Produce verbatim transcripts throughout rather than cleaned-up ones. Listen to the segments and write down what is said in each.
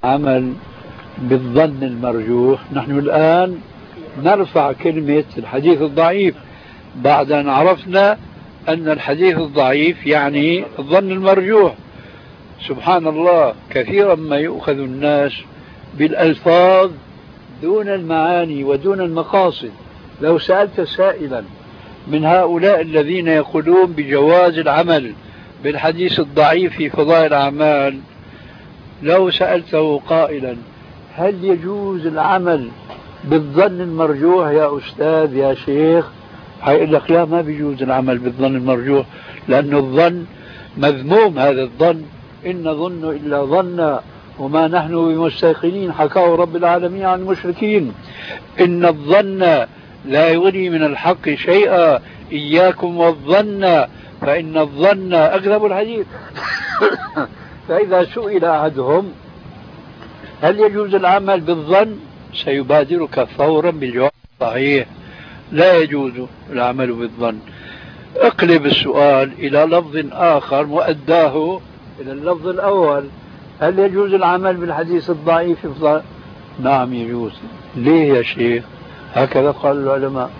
العمل بالظن المرجوح. نحن الآن نرفع كلمة الحديث الضعيف بعد أن عرفنا أن الحديث الضعيف يعني الظن المرجوح. سبحان الله، كثيرا ما يؤخذ الناس بالألفاظ دون المعاني ودون المقاصد. لو سألت سائلا من هؤلاء الذين يقولون بجواز العمل بالحديث الضعيف في فضائل الأعمال، لو سألته قائلا هل يجوز العمل بالظن المرجوح يا أستاذ يا شيخ، هيقول لك لا، ما بيجوز العمل بالظن المرجوح، لأن الظن مذموم. هذا الظن إن ظن إلا ظن وما نحن بمستيقنين، حكاه رب العالمين عن المشركين. إن الظن لا يغني من الحق شيئا، إياكم والظن فإن الظن أكذب الحديث. فإذا سئل أحدهم هل يجوز العمل بالظن سيبادرك فورا بالجواب صحيح، لا يجوز العمل بالظن. اقلب السؤال إلى لفظ آخر مؤداه إلى اللفظ الأول، هل يجوز العمل بالحديث الضعيف؟ نعم يجوز. ليه يا شيخ؟ هكذا قال العلماء.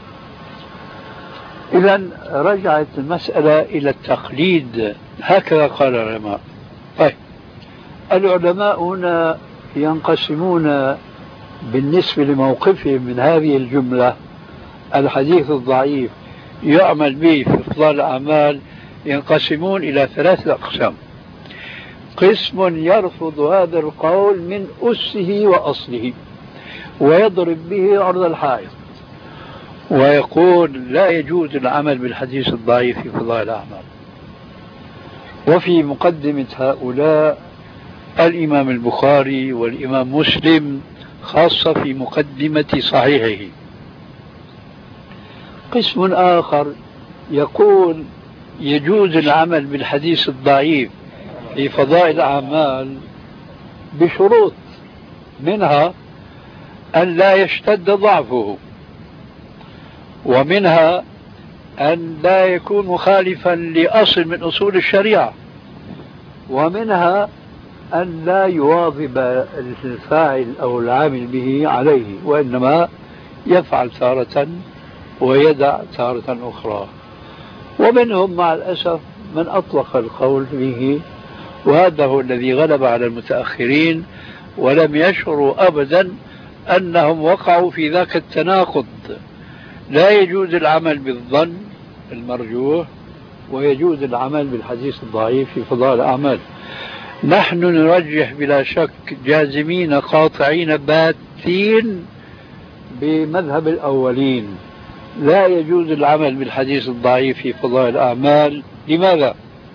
إذن رجعت المسألة إلى التقليد، هكذا قال العلماء. طيب، العلماء هنا ينقسمون بالنسبة لموقفهم من هذه الجملة الحديث الضعيف يعمل به في إفضال الأعمال، ينقسمون إلى ثلاثة أقسام. قسم يرفض هذا القول من أسه وأصله ويضرب به عرض الحائط ويقول لا يجوز العمل بالحديث الضعيف في فضائل الأعمال. وفي مقدمة هؤلاء الإمام البخاري والإمام مسلم، خاصة في مقدمة صحيحه. قسم آخر يقول يجوز العمل بالحديث الضعيف في فضائل الأعمال بشروط، منها أن لا يشتد ضعفه، ومنها أن لا يكون مخالفا لأصل من أصول الشريعة، ومنها أن لا يواظب الفاعل أو العامل به عليه، وإنما يفعل تارة ويدع تارة أخرى. ومنهم مع الأسف من أطلق القول فيه، وهذا هو الذي غلب على المتأخرين، ولم يشعروا أبدا أنهم وقعوا في ذاك التناقض. لا يجوز العمل بالظن المرجوح ويجوز العمل بالحديث الضعيف في فضائل الأعمال. نحن نرجح بلا شك جازمين قاطعين باتين بمذهب الأولين، لا يجوز العمل بالحديث الضعيف في فضائل الأعمال. لماذا؟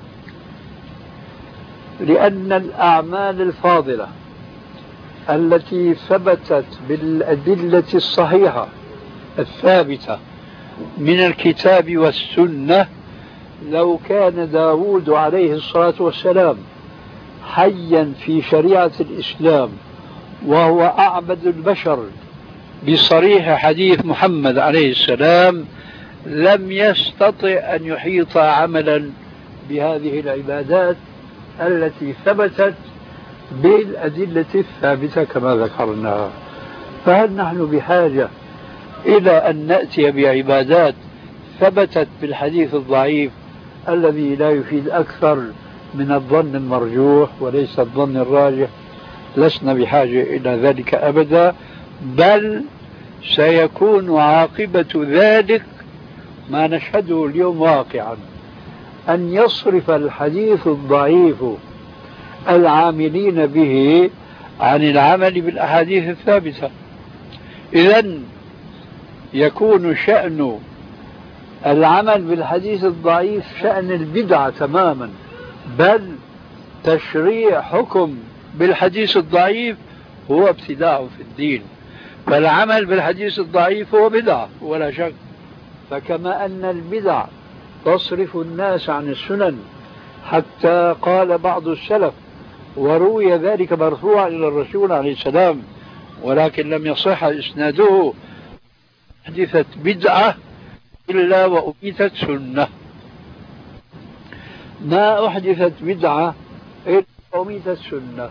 لأن الأعمال الفاضلة التي ثبتت بالأدلة الصحيحة الثابتة من الكتاب والسنة، لو كان داود عليه الصلاة والسلام حيا في شريعة الإسلام وهو أعبد البشر بصريح حديث محمد عليه السلام، لم يستطع أن يحيط عملا بهذه العبادات التي ثبتت بالأدلة الثابتة كما ذكرنا. فهل نحن بحاجة إلى أن نأتي بعبادات ثبتت بالحديث الضعيف الذي لا يفيد أكثر من الظن المرجوح وليس الظن الراجح؟ لسنا بحاجة إلى ذلك أبدا، بل سيكون عاقبة ذلك ما نشهده اليوم واقعا، أن يصرف الحديث الضعيف العاملين به عن العمل بالأحاديث الثابتة. إذن يكون شأن العمل بالحديث الضعيف شأن البدعة تماما، بل تشريع حكم بالحديث الضعيف هو ابتداع في الدين. فالعمل بالحديث الضعيف هو بدعة ولا شك. فكما أن البدع تصرف الناس عن السنن، حتى قال بعض السلف وروي ذلك مرفوعا إلى الرسول عليه السلام ولكن لم يصح إسناده: حدثت بدعة إلا وأميتت سنة. ما أحدثت بدعة إلا وأميتت سنة.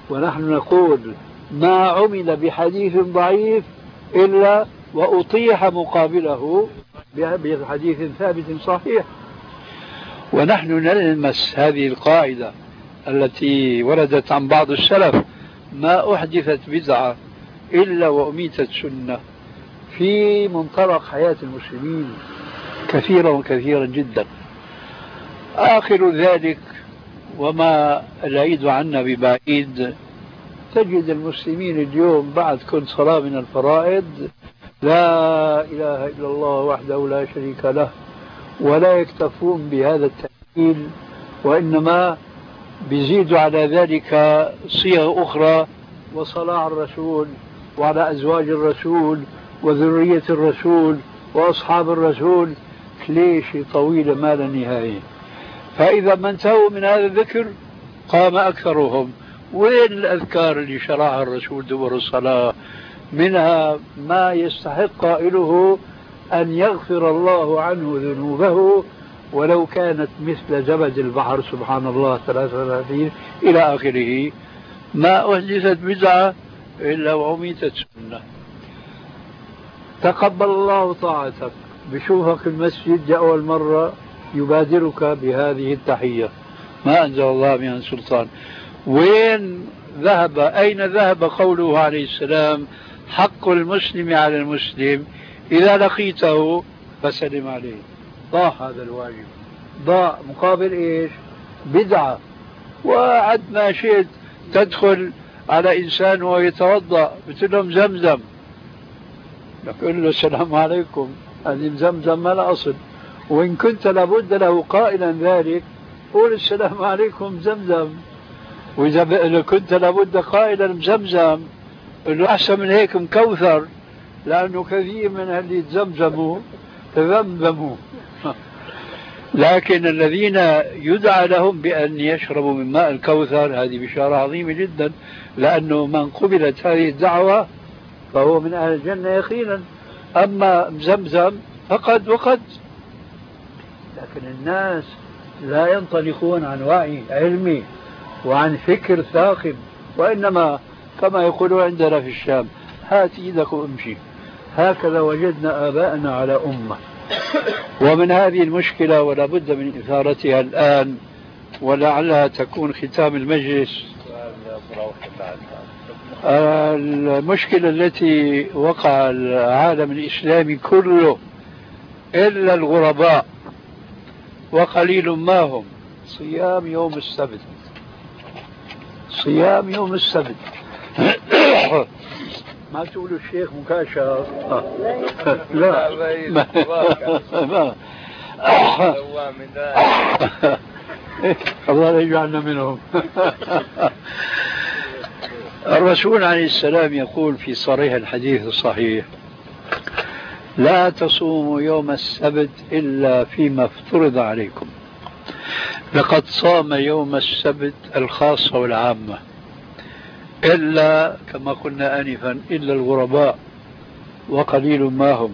ونحن نقول ما عمل بحديث ضعيف إلا وأطيح مقابله بحديث ثابت صحيح. ونحن نلمس هذه القاعدة التي وردت عن بعض السلف: ما أحدثت بدعة إلا وأميتت سنة، في منطلق حياة المسلمين كثيرا وكثيرا جدا. آخر ذلك وما العيد عنا ببعيد، تجد المسلمين اليوم بعد كل صلاة من الفرائض لا إله إلا الله وحده لا شريك له، ولا يكتفون بهذا التأكيد، وإنما بيزيدوا على ذلك صيغ أخرى: وصلاة على الرسول وعلى أزواج الرسول وذرية الرسول وأصحاب الرسول، كليشة طويلة ما لا نهاية. فإذا ما انتهوا من هذا الذكر قام أكثرهم: وين الأذكار اللي شرعها الرسول دبر الصلاة؟ منها ما يستحق قائله أن يغفر الله عنه ذنوبه ولو كانت مثل زبد البحر، سبحان الله، ثلاثة وثلاثين إلى آخره. ما أحدثت بدعة إلا وأميتت سنة. تقبل الله طاعتك، بشوفك المسجد أول مرة يبادرك بهذه التحية، ما أنزل الله بها سلطان. وين ذهب؟ أين ذهب قوله عليه السلام: حق المسلم على المسلم إذا لقيته فسلم عليه؟ ضاع هذا الواجب، ضاع مقابل إيش؟ بدعة. وعد ما شئت تدخل على إنسان ويتوضأ بتقول لهم زمزم، يقول له السلام عليكم، هذه زمزم ما لا أصل. وإن كنت لابد له قائلا ذلك قول السلام عليكم زمزم، وإذا كنت لابد قائلا زمزم قل له أحسن من هيك مكوثر، لأنه كثير من اللي يتزمزموا تذمذموا. لكن الذين يدعى لهم بأن يشربوا من ماء الكوثر هذه بشارة عظيمة جدا، لأنه من قبلت هذه الدعوة فهو من أهل الجنة يقينا. أما زمزم فقد وقد. لكن الناس لا ينطلقون عن وعي علمي وعن فكر ثاقب، وإنما كما يقولون عندنا في الشام: هات إيدك وامشي. هكذا وجدنا آباءنا على أمة. ومن هذه المشكلة ولا بد من إثارتها الآن، ولعلها تكون ختام المجلس، المشكلة التي وقع العالم الإسلامي كله إلا الغرباء وقليل ما هم: صيام يوم السبت. صيام يوم السبت. ما تقولوا الشيخ مكاشف؟ لا ما الله لا يجعلنا منهم. الرسول عليه السلام يقول في صريح الحديث الصحيح: لا تصوموا يوم السبت إلا فيما افترض عليكم. لقد صام يوم السبت الخاصة والعامة، إلا كما قلنا آنفا إلا الغرباء وقليل ما هم.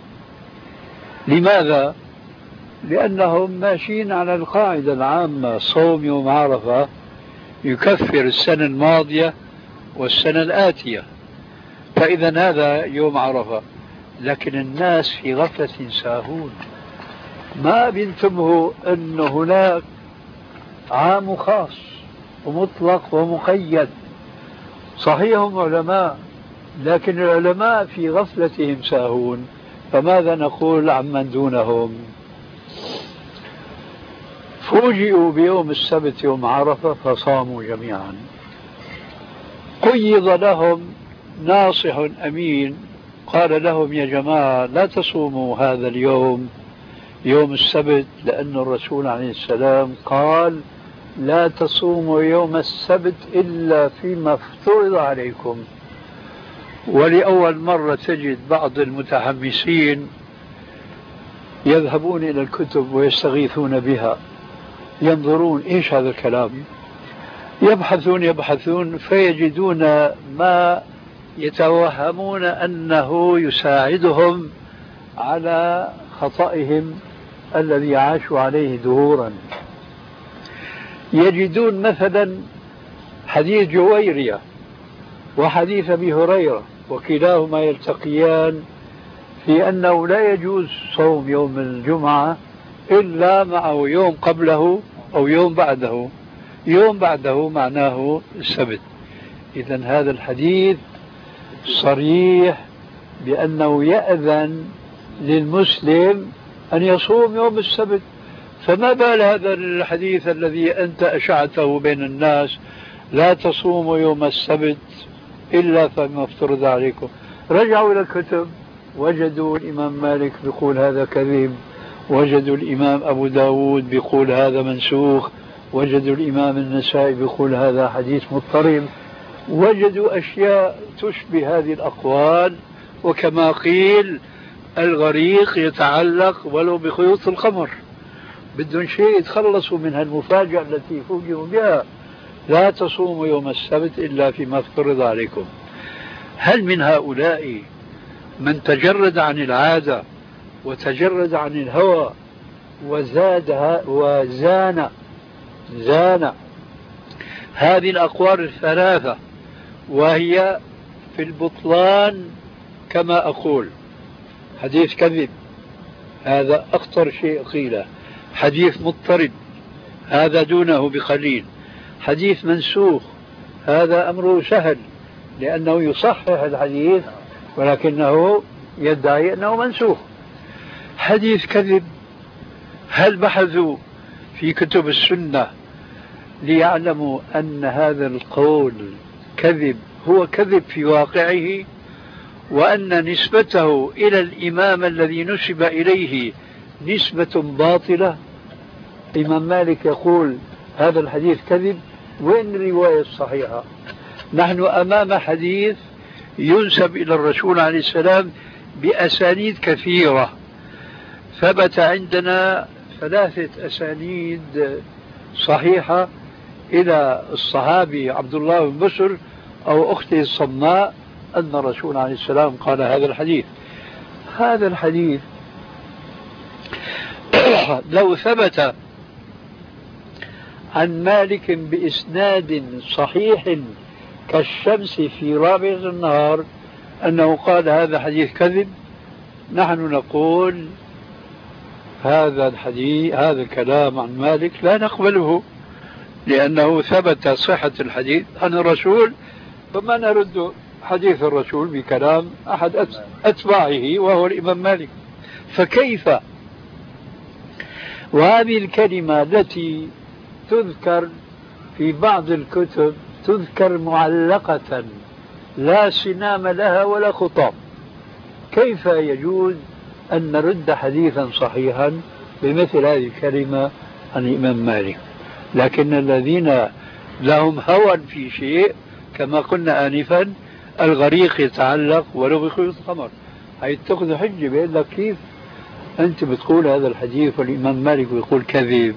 لماذا؟ لأنهم ماشيين على القاعدة العامة: صوم يوم عرفة يكفر السنة الماضية والسنة الآتية، فإذا هذا يوم عرفة. لكن الناس في غفلة ساهون، ما بينتبهوا أن هناك عام خاص ومطلق ومقيد. صحيح هم علماء، لكن العلماء في غفلتهم ساهون، فماذا نقول عمن دونهم؟ فوجئوا بيوم السبت يوم عرفة فصاموا جميعا. قيض لهم ناصح أمين قال لهم: يا جماعة لا تصوموا هذا اليوم يوم السبت، لأن الرسول عليه السلام قال: لا تصوموا يوم السبت إلا فيما افترض عليكم. ولأول مرة تجد بعض المتحمسين يذهبون إلى الكتب ويستغيثون بها، ينظرون إيش هذا الكلام، يبحثون يبحثون فيجدون ما يتوهمون أنه يساعدهم على خطئهم الذي عاشوا عليه دهورا. يجدون مثلا حديث جويرية وحديث أبي هريرة وكلاهما يلتقيان في أنه لا يجوز صوم يوم الجمعة إلا معه يوم قبله أو يوم بعده. يوم بعده معناه السبت. إذن هذا الحديث صريح بأنه يأذن للمسلم أن يصوم يوم السبت. فما بال هذا الحديث الذي أنت أشعته بين الناس لا تصوموا يوم السبت إلا فيما افترض عليكم. رجعوا إلى الكتب وجدوا الإمام مالك بيقول هذا كذب، وجدوا الإمام أبو داود بيقول هذا منسوخ، وجدوا الإمام النسائي بيقول هذا حديث مضطرب، وجدوا أشياء تشبه هذه الأقوال. وكما قيل الغريق يتعلق ولو بخيوط الخمر، بدهم شيء يتخلصوا من هالمفاجأة التي فوجئوا بها. لا تصوموا يوم السبت إلا فيما افترض عليكم. هل من هؤلاء من تجرد عن العادة وتجرد عن الهوى وزادها وزان زان هذه الأقوال الثلاثة، وهي في البطلان كما أقول حديث كذب، هذا أخطر شيء قيله. حديث مضطرب، هذا دونه بقليل. حديث منسوخ، هذا أمره سهل لأنه يصحح الحديث ولكنه يدعي أنه منسوخ. حديث كذب، هل بحثوا في كتب السنة ليعلموا أن هذا القول كذب هو كذب في واقعه، وأن نسبته إلى الإمام الذي نسب إليه نسبة باطلة؟ الإمام مالك يقول هذا الحديث كذب، وين الرواية الصحيحة؟ نحن أمام حديث ينسب إلى الرسول عليه السلام بأسانيد كثيرة. ثبت عندنا ثلاثة أسانيد صحيحة إلى الصحابي عبد الله بن بسر أو أخته الصماء أن الرسول عليه السلام قال هذا الحديث. هذا الحديث لو ثبت عن مالك بإسناد صحيح كالشمس في رابعة النهار أنه قال هذا حديث كذب، نحن نقول هذا الحديث هذا الكلام عن مالك لا نقبله، لأنه ثبت صحة الحديث عن الرسول، فما نرد حديث الرسول بكلام أحد أتباعه وهو الإمام مالك. فكيف وهذه الكلمة التي تذكر في بعض الكتب تذكر معلقة لا سنام لها ولا خطاب، كيف يجوز أن نرد حديثا صحيحا بمثل هذه الكلمة عن الإمام مالك؟ لكن الذين لهم هوى في شيء كما قلنا آنفا الغريق يتعلق ولو بخيوط الخمر، هي تأخذ حجة بيقول لك كيف أنت بتقول هذا الحديث والإمام مالك يقول كذب؟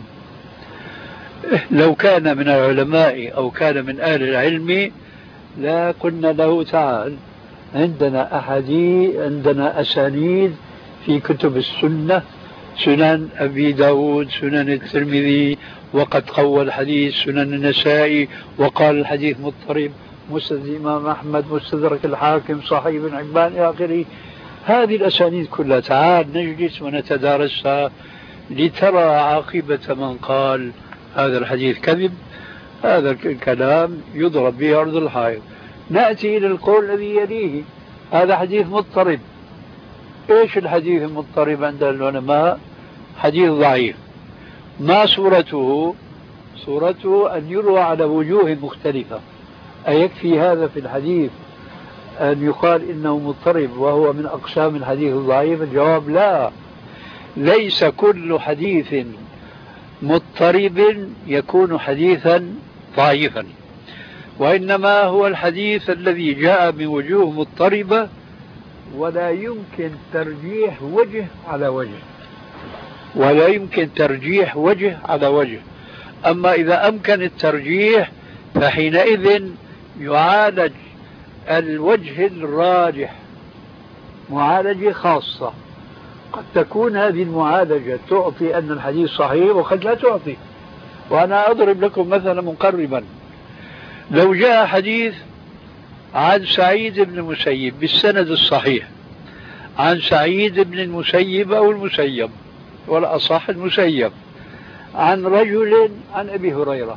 لو كان من العلماء أو كان من أهل العلم لا قلنا له تعال عندنا أحاديث عندنا أسانيد في كتب السنة، سنن أبي داود، سنن الترمذي، وقد قوى الحديث سنن النسائي وقال الحديث مضطرب، مسند الإمام أحمد، مستدرك الحاكم، صحيح ابن حبان إلى آخره. هذه الأسانيد كلها تعال نجلس ونتدارسها لترى عاقبة من قال هذا الحديث كذب. هذا الكلام يضرب به أرض الحائط. نأتي إلى القول الذي يليه، هذا حديث مضطرب. إيش الحديث المضطرب عند العلماء؟ حديث ضعيف. ما صورته؟ صورته أن يروى على وجوه مختلفة. أيكفي هذا في الحديث أن يقال إنه مضطرب وهو من أقسام الحديث الضعيف؟ الجواب لا، ليس كل حديث مضطرب يكون حديثا ضعيفا، وإنما هو الحديث الذي جاء بوجوه مضطربة ولا يمكن ترجيح وجه على وجه، ولا يمكن ترجيح وجه على وجه. أما إذا أمكن الترجيح فحينئذ يعالج الوجه الراجح معالجة خاصة. قد تكون هذه المعالجة تعطي أن الحديث صحيح وقد لا تعطي. وأنا أضرب لكم مثلا مقربا، لو جاء حديث عن سعيد بن المسيب بالسند الصحيح عن سعيد بن المسيب أو المسيب والأصح المسيب عن رجل عن أبي هريرة،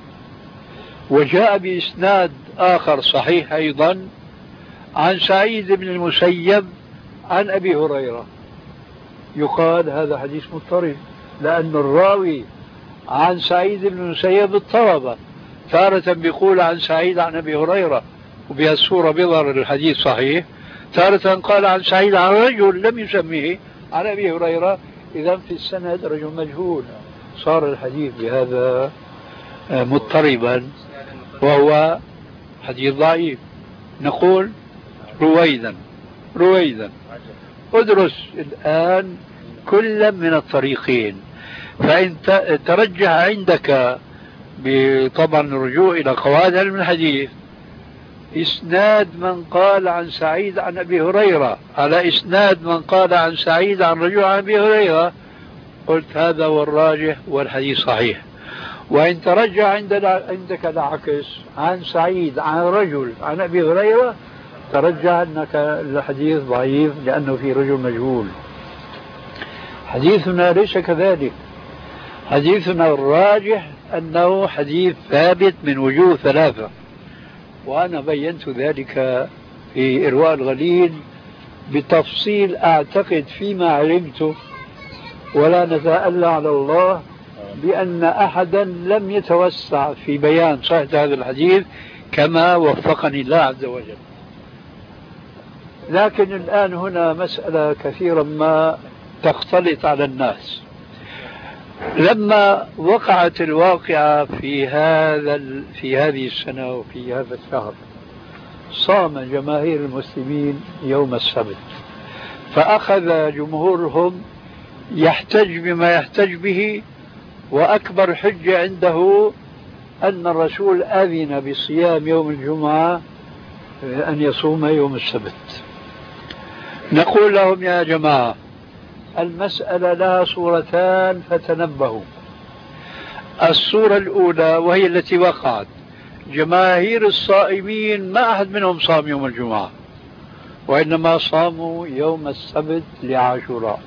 وجاء بإسناد آخر صحيح أيضا عن سعيد بن المسيب عن أبي هريرة، يقال هذا حديث مضطرب، لأن الراوي عن سعيد بن المسيب اضطرب، تارة بيقول عن سعيد عن أبي هريرة وبهالصورة بيظهر الحديث صحيح، تارة قال عن سعيد عن رجل لم يسميه عن أبي هريرة، إذا في السند رجل مجهول، صار الحديث بهذا مضطربا وهو حديث ضعيف. نقول رويدا رويدا ادرس الآن كل من الطريقين، فإن ترجح عندك طبعا الرجوع إلى قواعد علم الحديث إسناد من قال عن سعيد عن أبي هريرة على إسناد من قال عن سعيد عن رجل عن أبي هريرة، قلت هذا هو الراجح والحديث صحيح. وإن ترجع عندك العكس عن سعيد عن رجل عن أبي هريرة، ترجع أنك الحديث ضعيف لأنه في رجل مجهول. حديثنا ليس كذلك، حديثنا الراجح أنه حديث ثابت من وجوه ثلاثة، وأنا بينت ذلك في إرواء الغليل بتفصيل أعتقد فيما علمته، ولا نتألى على الله بأن أحدا لم يتوسع في بيان صحة هذا الحديث كما وفقني الله عز وجل. لكن الآن هنا مسألة كثيرا ما تختلط على الناس. لما وقعت الواقعة في هذا في هذه السنة وفي هذا الشهر، صام جماهير المسلمين يوم السبت، فأخذ جمهورهم يحتج بما يحتج به، وأكبر حجة عنده أن الرسول أذن بصيام يوم الجمعة أن يصوم يوم السبت. نقول لهم يا جماعة المسألة لها صورتان فتنبهوا. الصورة الأولى وهي التي وقعت، جماهير الصائمين ما أحد منهم صام يوم الجمعة، وإنما صاموا يوم السبت لعاشوراء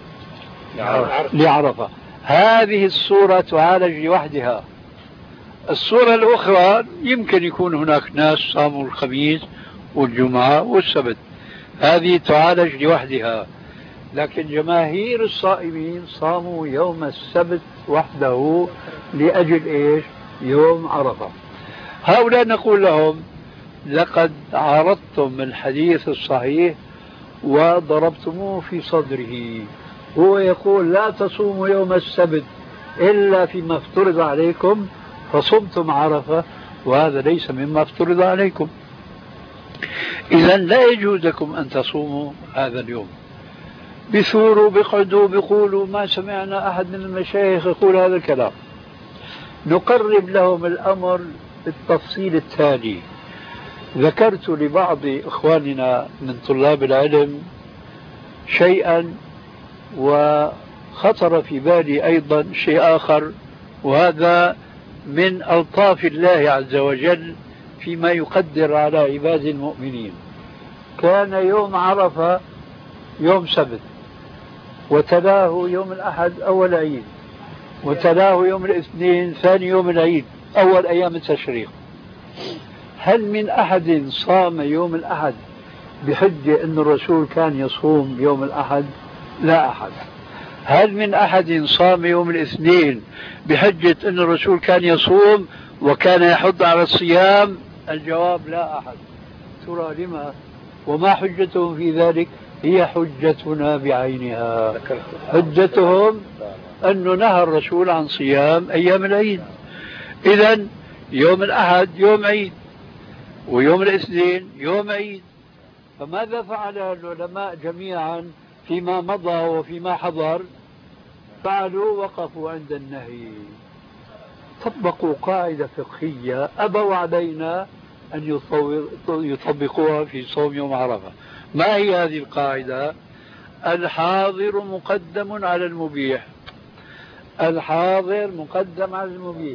لعرفة. هذه الصورة تعالج لوحدها. الصورة الأخرى يمكن يكون هناك ناس صاموا الخميس والجمعة والسبت، هذه تعالج لوحدها، لكن جماهير الصائمين صاموا يوم السبت وحده لأجل إيش؟ يوم عرفة. هؤلاء نقول لهم لقد عرضتم الحديث الصحيح وضربتموه في صدره. هو يقول لا تصوموا يوم السبت إلا فيما افترض عليكم فصمتم عرفة، وهذا ليس مما افترض عليكم، إذا لا يجوز لكم أن تصوموا هذا اليوم. بثوروا بقعدوا بيقولوا ما سمعنا أحد من المشايخ يقول هذا الكلام. نقرب لهم الأمر بالتفصيل التالي. ذكرت لبعض إخواننا من طلاب العلم شيئا، وخطر في بالي أيضا شيء آخر، وهذا من ألطاف الله عز وجل فيما يقدر على عباد المؤمنين. كان يوم عرفة يوم سبت، وتلاه يوم الأحد أول عيد، وتلاه يوم الاثنين ثاني يوم العيد أول أيام التشريق. هل من أحد صام يوم الأحد بحجة أن الرسول كان يصوم يوم الأحد؟ لا أحد. هل من أحد صام يوم الاثنين بحجة أن الرسول كان يصوم وكان يحض على الصيام؟ الجواب لا أحد. ترى لما؟ وما حجتهم في ذلك؟ هي حجتنا بعينها. حجتهم أنه نهى الرسول عن صيام أيام العيد. إذن يوم الأحد يوم عيد، ويوم الاثنين يوم عيد، فماذا فعل العلماء جميعا فيما مضى وفيما حضر؟ فعلوا وقفوا عند النهي، طبقوا قاعدة فقهية أبوا علينا أن يطبقوها في صوم يوم عرفة. ما هي هذه القاعدة؟ الحاضر مقدم على المبيح. الحاضر مقدم على المبيح.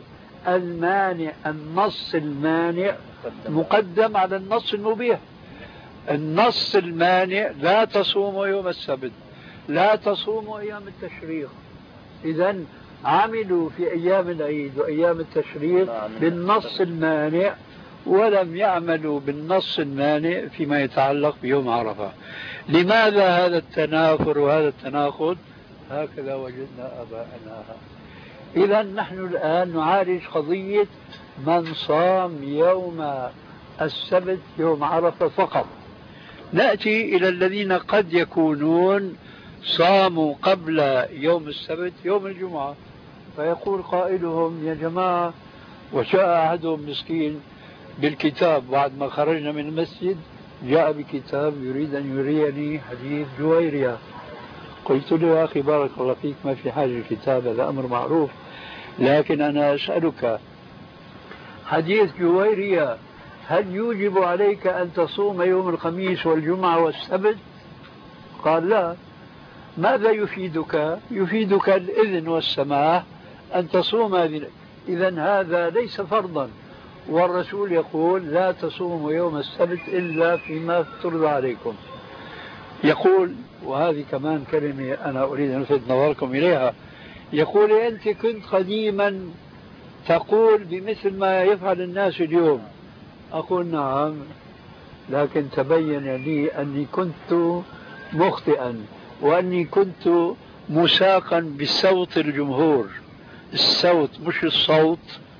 المانع النص المانع مقدم على النص المبيح. النص المانع لا تصوموا يوم السبت، لا تصوموا أيام التشريق. إذا عملوا في أيام العيد وأيام التشريق بالنص المانع، ولم يعملوا بالنص المانع فيما يتعلق بيوم عرفة. لماذا هذا التنافر وهذا التناقض؟ هكذا وجدنا آباءنا. إذا نحن الآن نعالج قضية من صام يوم السبت يوم عرفة فقط. نأتي إلى الذين قد يكونون صاموا قبل يوم السبت يوم الجمعة، فيقول قائلهم يا جماعة، وجاء أحدهم مسكين بالكتاب بعد ما خرجنا من المسجد، جاء بكتاب يريد أن يريني حديث جويرية. قلت له يا أخي بارك الله فيك، ما في حاجة الكتاب، هذا أمر معروف، لكن أنا أسألك حديث جويرية هل يوجب عليك أن تصوم يوم الخميس والجمعة والسبت؟ قال لا. ماذا يفيدك؟ يفيدك الإذن والسماح أن تصوم هذه. إذن هذا ليس فرضا، والرسول يقول لا تصوموا يوم السبت إلا فيما افترض عليكم. يقول، وهذه كمان كلمة أنا أريد أن ألفت نظركم إليها، يقول أنت كنت قديما تقول بمثل ما يفعل الناس اليوم. أقول نعم، لكن تبين لي أني كنت مخطئا، وأني كنت مساقا بصوت الجمهور. الصوت مش الصوت،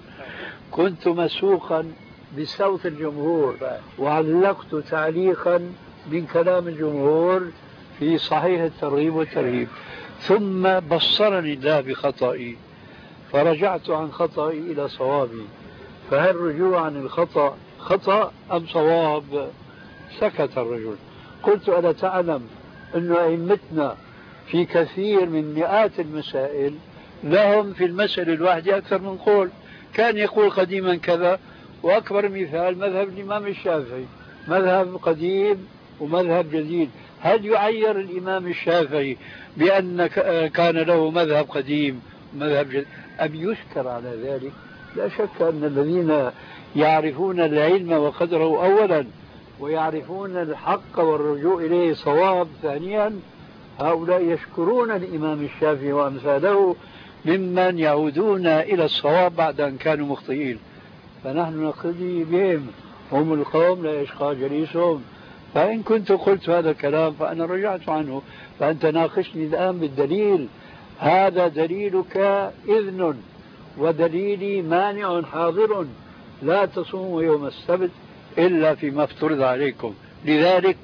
كنت مسوقا بصوت الجمهور، وعلقت تعليقا من كلام الجمهور في صحيح الترغيب والترهيب. ثم بصرني الله بخطئي فرجعت عن خطئي إلى صوابي. فهل رجوع عن الخطأ خطأ أم صواب؟ سكت الرجل. قلت ألا تعلم أن أئمتنا في كثير من مئات المسائل لهم في المسألة الواحدة أكثر من قول؟ كان يقول قديما كذا، وأكبر مثال مذهب الإمام الشافعي، مذهب قديم ومذهب جديد. هل يعير الإمام الشافعي بأن كان له مذهب قديم ومذهب جديد أم يشكر على ذلك؟ لا شك أن الذين يعرفون العلم وقدره أولا، ويعرفون الحق والرجوع إليه صواب ثانيا، هؤلاء يشكرون الإمام الشافعي وأمثاله ممن يعودون إلى الصواب بعد أن كانوا مخطئين. فنحن نقتدي بهم، هم القوم لا يشقى جليسهم. فإن كنت قلت هذا الكلام فأنا رجعت عنه، فأنت ناقشني الآن بالدليل. هذا دليلك إذن، ودليلي مانع حاضر، لا تصوموا يوم السبت إلا فيما افترض عليكم. لذلك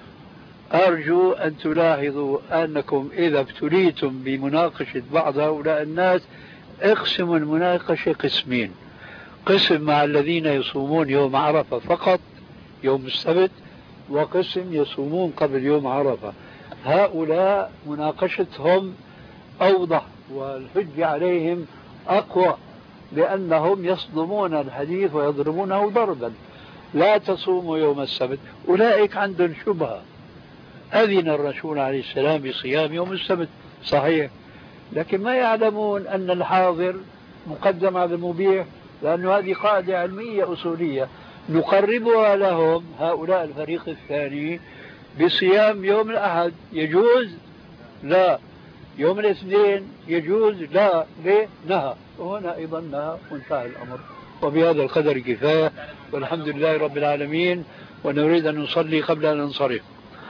أرجو أن تلاحظوا أنكم إذا ابتليتم بمناقشة بعض هؤلاء الناس اقسموا المناقشة قسمين: قسم مع الذين يصومون يوم عرفة فقط يوم السبت، وقسم يصومون قبل يوم عرفة. هؤلاء مناقشتهم أوضح والحج عليهم أقوى، لأنهم يصدمون الحديث ويضربونه ضربا. لا تصوموا يوم السبت، أولئك عندهم شبهة. أذن الرسول عليه السلام بصيام يوم السبت صحيح، لكن ما يعلمون أن الحاضر مقدم على المبيح، لأن هذه قاعدة علمية أصولية نقربها لهم هؤلاء الفريق الثاني بصيام يوم الأحد. يجوز؟ لا. يوم الاثنين يجوز؟ لا. ليه؟ نهى. وهنا أيضا نهى وانتهى الأمر. وبهذا القدر كفاية، والحمد لله رب العالمين. ونريد أن نصلي قبل أن ننصرف.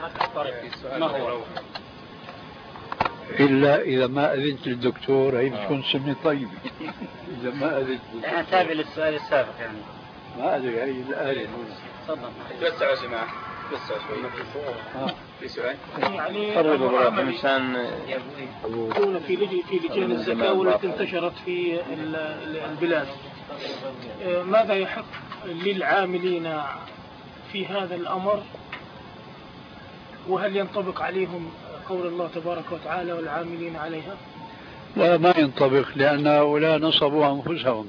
ما هو إلا إذا ما أذنت للدكتور، هي بتكون سنة طيبة. إذا ما أذنت أنا تابع للسؤال السابق يعني. ما أدري هي الآية. تفضل. بس يا جماعة بس شوي. في سؤال يعني مشان يكون في لجي في لجان الزكاة والتي انتشرت في البلاد، ماذا يحق للعاملين في هذا الأمر؟ وهل ينطبق عليهم قول الله تبارك وتعالى والعاملين عليها؟ لا، ما ينطبق، لأن هؤلاء نصبوا أنفسهم.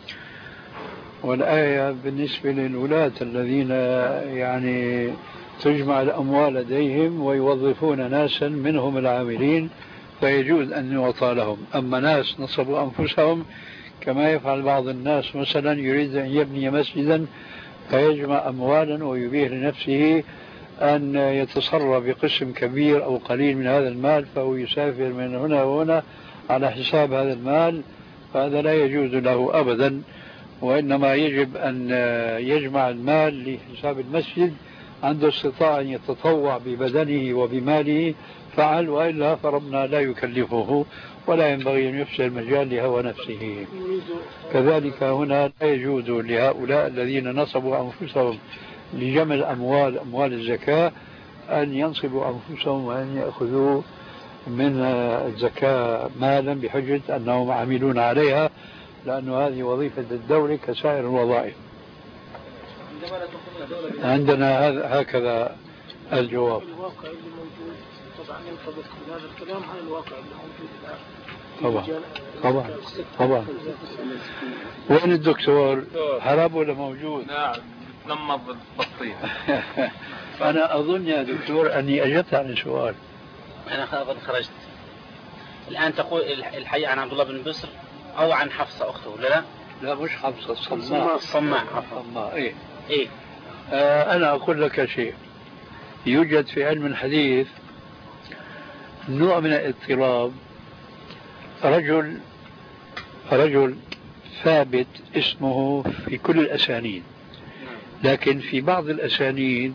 والآية بالنسبة للولاة الذين يعني تجمع الأموال لديهم ويوظفون ناسا منهم العاملين، فيجوز أن يعطى لهم. أما ناس نصبوا أنفسهم كما يفعل بعض الناس، مثلا يريد أن يبني مسجدا فيجمع أموالا ويبيح لنفسه أن يتصرف بقسم كبير أو قليل من هذا المال، فهو يسافر من هنا وهنا على حساب هذا المال، فهذا لا يجوز له أبدا، وإنما يجب أن يجمع المال لحساب المسجد. عنده استطاعة أن يتطوع ببدنه وبماله فعل، وإلا فربنا لا يكلفه ولا ينبغي أن يفسد المجال لهوى نفسه. كذلك هنا لا يجوز لهؤلاء الذين نصبوا أنفسهم لجمع الأموال أموال الزكاة أن ينصبوا أنفسهم وأن يأخذوا من الزكاة مالا بحجة أنهم عاملون عليها، لأن هذه وظيفة الدولة كسائر الوظائف. عندنا هكذا الجواب. الواقع اللي موجود طبعا ينطبق من هذا الكلام على الواقع اللي موجود الآن. طبعا طبعا طبعا. وين الدكتور؟ هرب ولا موجود؟ نعم نمض البطيخ. أنا أظن يا دكتور أني أجبت عن السؤال. أنا أظن خرجت. الآن تقول الحي عن عبد الله بن بسر أو عن حفصة أخته؟ لا لا مش حفصة، الصماء. الصماء الصماء إيه إيه. آه أنا أقول لك شيء، يوجد في علم الحديث نوع من الاضطراب. رجل رجل ثابت اسمه في كل الأسانيد، لكن في بعض الأسانيد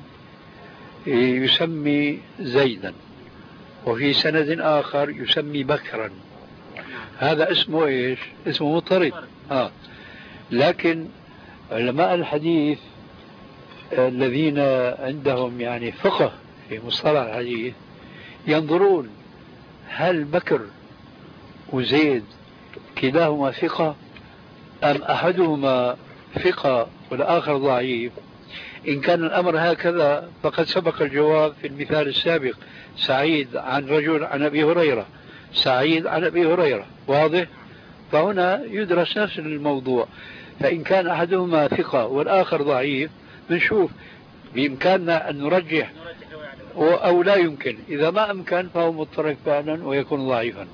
يسمي زيدا، وفي سند آخر يسمي بكرا. هذا اسمه إيش؟ اسمه مضطرب. آه. لكن علماء الحديث الذين عندهم يعني فقه في مصطلح الحديث ينظرون هل بكر وزيد كلاهما ثقة أم أحدهما ثقة والآخر ضعيف. إن كان الأمر هكذا فقد سبق الجواب في المثال السابق، سعيد عن رجل عن أبي هريرة، سعيد عن أبي هريرة، واضح؟ فهنا يدرس نفس الموضوع. فإن كان أحدهما ثقة والآخر ضعيف بنشوف بإمكاننا أن نرجح أو لا يمكن. إذا ما أمكن فهو مضطرب فعلا ويكون ضعيفا،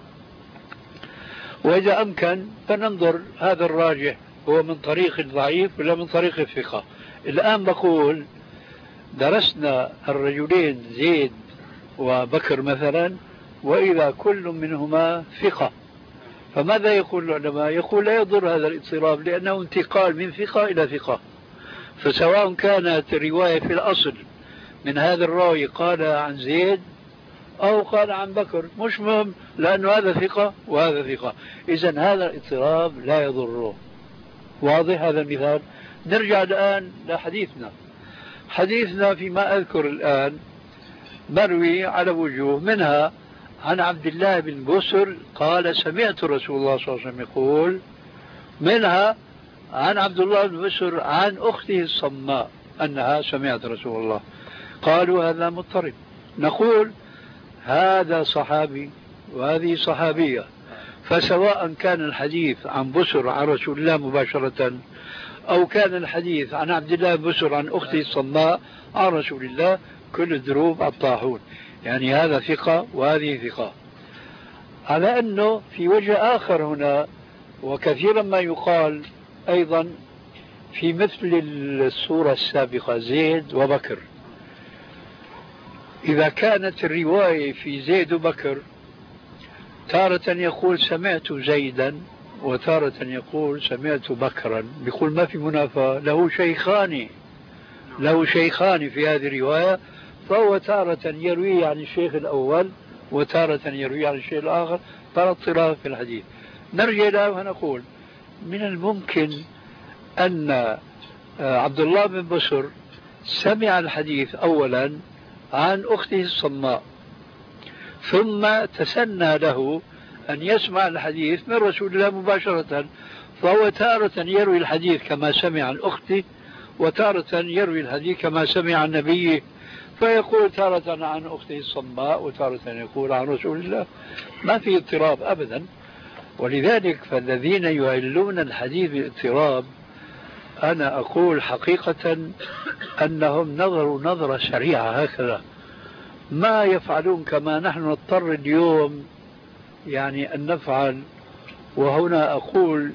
وإذا أمكن فننظر هذا الراجح هو من طريق الضعيف ولا من طريق الثقة. الآن بقول درسنا الرجلين زيد وبكر مثلا، وإذا كل منهما ثقة، فماذا يقول العلماء؟ يقول لا يضر هذا الاضطراب لأنه انتقال من ثقة إلى ثقة، فسواء كانت الرواية في الأصل من هذا الراوي قال عن زيد أو قال عن بكر مش مهم، لأنه هذا ثقة وهذا ثقة، إذن هذا الاضطراب لا يضره. واضح هذا المثال؟ نرجع الآن لحديثنا. حديثنا فيما أذكر الآن مروي على وجوه، منها عن عبد الله بن بسر قال سمعت رسول الله صلى الله عليه وسلم يقول، منها عن عبد الله بن بسر عن أخته الصماء أنها سمعت رسول الله. قالوا هذا مضطرب. نقول هذا صحابي وهذه صحابية، فسواء كان الحديث عن بسر عن رسول الله مباشرة أو كان الحديث عن عبد الله بن بسر عن أخته الصماء عن رسول الله، كل الدروب الطاحون، يعني هذا ثقة وهذه ثقة. على أنه في وجه آخر هنا، وكثيرا ما يقال أيضا في مثل الصورة السابقة زيد وبكر، إذا كانت الرواية في زيد وبكر تارة يقول سمعت زيدا وتارة يقول سمعت بكرا، بيقول ما في منافاة، له شيخان له شيخان في هذه الرواية، فهو تارة يروي عن الشيخ الأول وتارة يروي عن الشيخ الآخر، فلا اضطراب في الحديث. نرجع إلى ونقول من الممكن أن عبد الله بن بسر سمع الحديث أولا عن أخته الصماء، ثم تسنى له أن يسمع الحديث من رسول الله مباشرة، فهو تارة يروي الحديث كما سمع عن أخته وتارة يروي الحديث كما سمع عن نبيه، فيقول تارة عن أخته الصماء وتارة يقول عن رسول الله، ما في اضطراب أبدا. ولذلك فالذين يعلون الحديث بالاضطراب أنا أقول حقيقة أنهم نظروا نظرة سريعة هكذا، ما يفعلون كما نحن نضطر اليوم يعني أن نفعل. وهنا أقول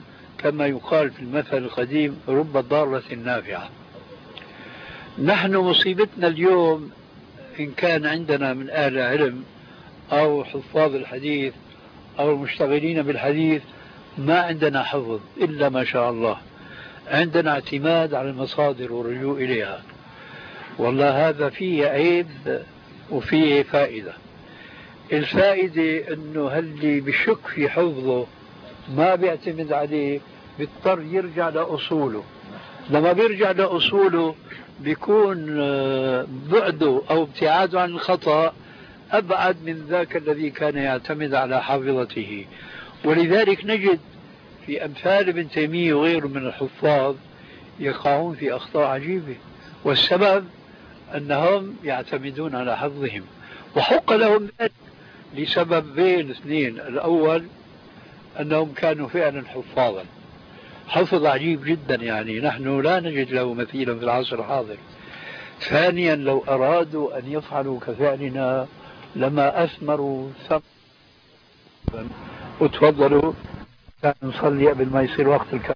كما يقال في المثل القديم رب ضارة نافعة. نحن مصيبتنا اليوم إن كان عندنا من أهل علم أو حفاظ الحديث أو المشتغلين بالحديث ما عندنا حفظ إلا ما شاء الله، عندنا اعتماد على المصادر والرجوع إليها. والله هذا فيه عيب وفيه فائدة. الفائدة أنه هل بشك في حفظه ما بيعتمد عليه، بيضطر يرجع لأصوله. لما بيرجع لأصوله بيكون بعده أو ابتعاده عن الخطأ أبعد من ذاك الذي كان يعتمد على حافظته. ولذلك نجد في أمثال ابن تيمية وغيره من الحفاظ يقعون في أخطاء عجيبة، والسبب أنهم يعتمدون على حفظهم، وحق لهم ذلك لسببين اثنين. الأول أنهم كانوا فعلا حفاظا، حفظ عجيب جدا، يعني نحن لا نجد له مثيلا في العصر الحاضر. ثانيا لو أرادوا أن يفعلوا كفعلنا لما أثمروا ثمرا. وتفضلوا كان نصلي قبل ما يصير وقت الكلام.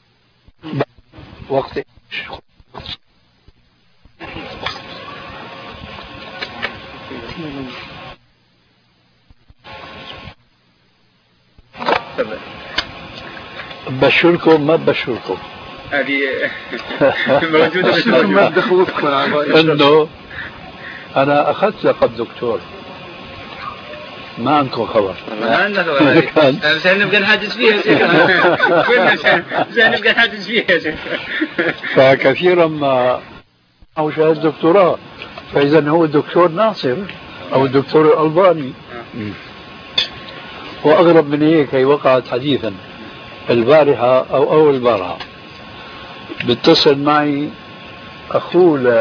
وقت بشركم ما بشركم هذه موجودة ما دخلتكم انه انا اخذت لقب دكتور، ما عندكم خبر. ما عندنا خبر، عشان نبقى نحدث فيها كلنا عشان نبقى نحدث فيها. فكثيرا ما او شهادة دكتوراه، فاذا هو الدكتور ناصر او الدكتور الألباني. واغرب من هيك هي وقعت حديثا البارحة او اول البارحة، بيتصل معي اخوه ل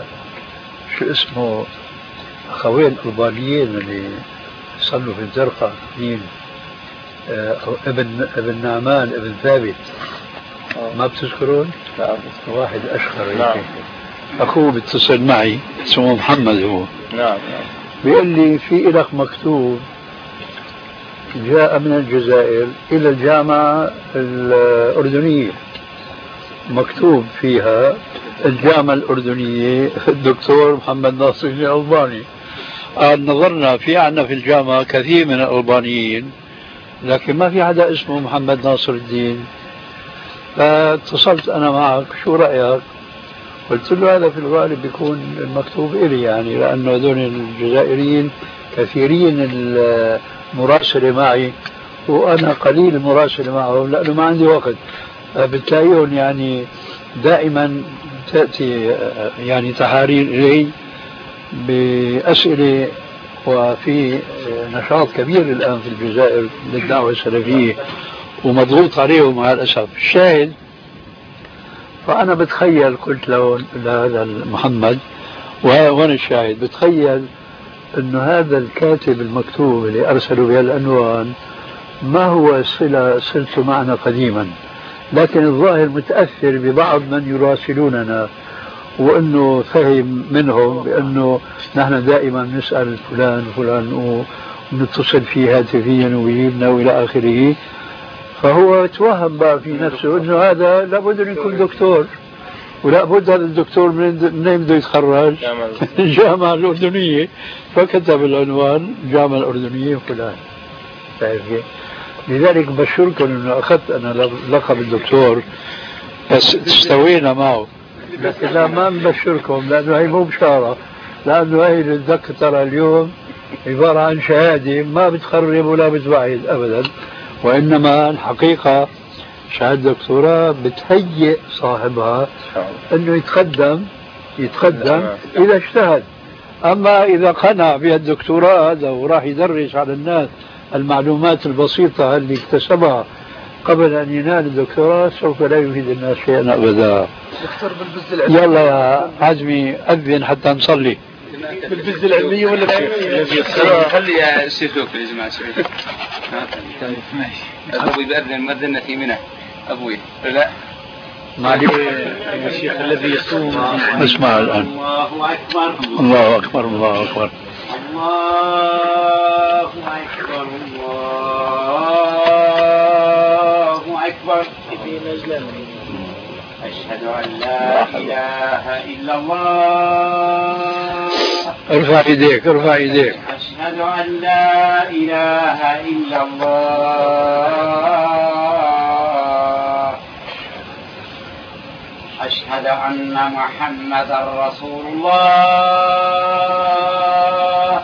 شو اسمه اخوين الألبانيين اللي صلوا في الزرقاء، مين آه ابن ابن نعمان ابن ثابت، ما بتذكرون؟ نعم. واحد اشهر. نعم. اخوه بيتصل معي اسمه محمد هو. نعم. بيقول لي في لك مكتوب جاء من الجزائر إلى الجامعة الأردنية، مكتوب فيها الجامعة الأردنية الدكتور محمد ناصر الألباني. قال نظرنا في عنا في الجامعة كثير من الألبانيين لكن ما في حدا اسمه محمد ناصر الدين. فاتصلت أنا معك، شو رأيك؟ قلت له هذا في الغالب بيكون المكتوب إلي، يعني لأنه هذول الجزائريين كثيرين المراسلة معي وأنا قليل المراسلة معهم لأنه ما عندي وقت. بتلاقيهم يعني دائما تأتي يعني تحارير إلي بأسئلة، وفي نشاط كبير الآن في الجزائر للدعوة السلفية ومضغوط عليهم مع الأسف. الشاهد فأنا بتخيل، قلت له لهذا محمد وهون الشاهد، بتخيل أنه هذا الكاتب المكتوب اللي أرسلوا بها العنوان ما هو صلة صلته معنا قديما، لكن الظاهر متأثر ببعض من يراسلوننا وأنه فهم منهم بأنه نحن دائما نسأل فلان فلان ونتصل فيه هاتفيا ويجيبنا وإلى آخره. فهو توهم بقى في نفسه أنه هذا لابد أن يكون دكتور، ولا بد هذا الدكتور منين بده يتخرج؟ الجامعة الأردنية. فكتب العنوان الجامعة الأردنية فلان. لذلك بشركم أنه أخذت أنا لقب الدكتور بس استوينا معه، لكن لا ما نبشركم لأنه هي مو بشارة، لأنه هي الدكتوراه اليوم عبارة عن شهادة ما بتخرب ولا بتبعد أبدا، وإنما الحقيقة شهادة دكتوراه بتهيئ صاحبها أنه يتقدم يتقدم إذا اجتهد. أما إذا قنع بهالدكتوراه هذا وراح يدرس على الناس المعلومات البسيطة اللي اكتسبها قبل أن ينال الدكتوراه سوف لا يفيد الناس شيئا أبدا. يلا يا عزمي أذن حتى نصلي. بالبز العلمية ولا العلمية؟ خلي يا شيخ يا جماعة شيخ. أبوي بأذن مأذن في منى أبوي لا معلش يا شيخ الذي يصوم. اسمع الآن. الله أكبر الله أكبر الله أكبر الله أكبر الله أكبر. أشهد أن لا إله إلا الله. ارفع يديك ارفع يديك. أشهد أن لا إله إلا الله. أشهد أن محمدا رسول الله.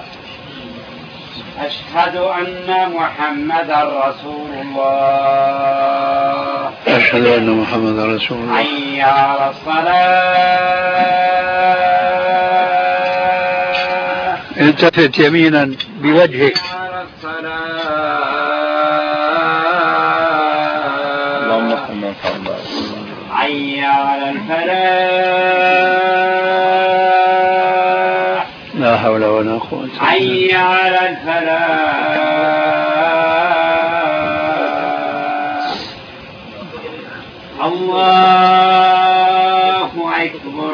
أشهد أن محمدا رسول الله. أشهد أن محمدا رسول الله. حي على الصلاة. التفت يمينا بوجهك. حي على الصلاة. اللهم محمد صلى حي على الفلاح. لا حول ولا قوة إلا بالله. حي على الفلاح. الله أكبر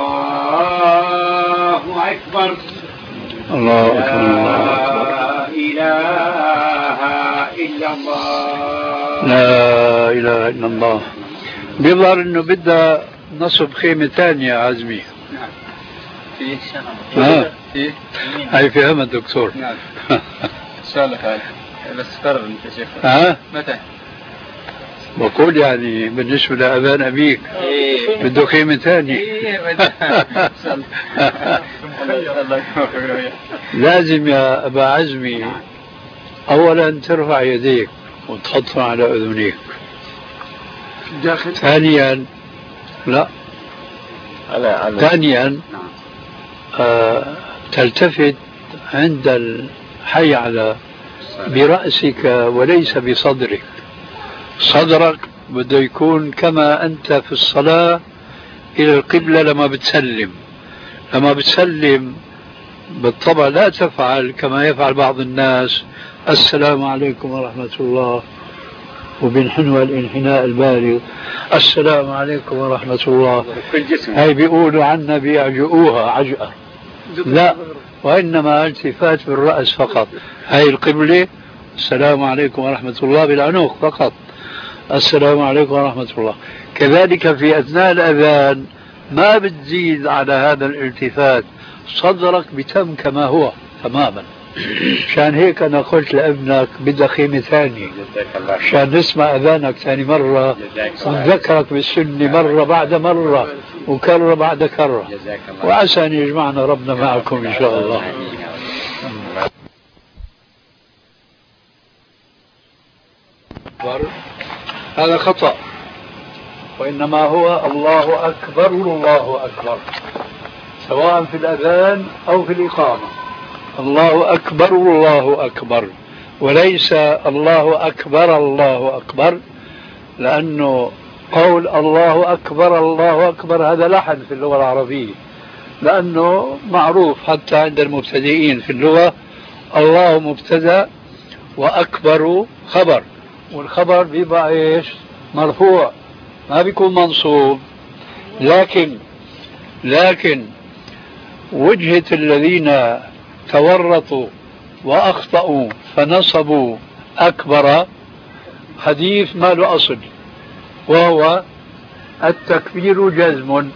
الله أكبر. الله أكبر الله أكبر. لا إله إلا الله. لا إله إلا الله. بيظهر إنه بدها نصب خيمة ثانية يا عزمي. فيه ها فيه هاي فهمها الدكتور. نعم إن شاء الله خير بس قرر أنت شيخ. ها متى؟ بقول يعني بالنسبة لأذان أبيك إيه بده خيمة ثانية. إيه متى؟ إن شاء الله. الله يوفقك. لازم يا أبا عزمي أولا ترفع يديك وتحطها على أذنيك. داخل. ثانيا لا على على ثانيا آه تلتفت عند الحي على برأسك وليس بصدرك. صدرك بده يكون كما أنت في الصلاة إلى القبلة لما بتسلم. لما بتسلم بالطبع لا تفعل كما يفعل بعض الناس السلام عليكم ورحمة الله وبالحنوى الانحناء البالغ السلام عليكم ورحمة الله. هاي بيقولوا عنا بيعجؤوها عجأة. لا وإنما التفات بالرأس فقط. هاي القبلة السلام عليكم ورحمة الله بالعنق فقط. السلام عليكم ورحمة الله. كذلك في أثناء الأذان ما بتزيد على هذا الالتفات. صدرك بتم كما هو تماما. عشان هيك أنا قلت لابنك بدها خيمة ثانية عشان نسمع أذانك ثاني مرة ونذكرك بالسنة مرة بعد مرة وكرة بعد كرة. وعسى أن يجمعنا ربنا معكم إن شاء الله. هذا خطأ وإنما هو الله أكبر الله أكبر سواء في الأذان أو في الإقامة. الله أكبر الله أكبر وليس الله أكبر الله أكبر. لأنه قول الله أكبر الله أكبر هذا لحن في اللغة العربية. لأنه معروف حتى عند المبتدئين في اللغة الله مبتدأ وأكبر خبر. والخبر بيبقى إيش مرفوع ما بيكون منصوب. لكن لكن وجهة الذين تورطوا وأخطأوا فنصبوا أكبر حديث ما له أصل وهو التكبير جزم.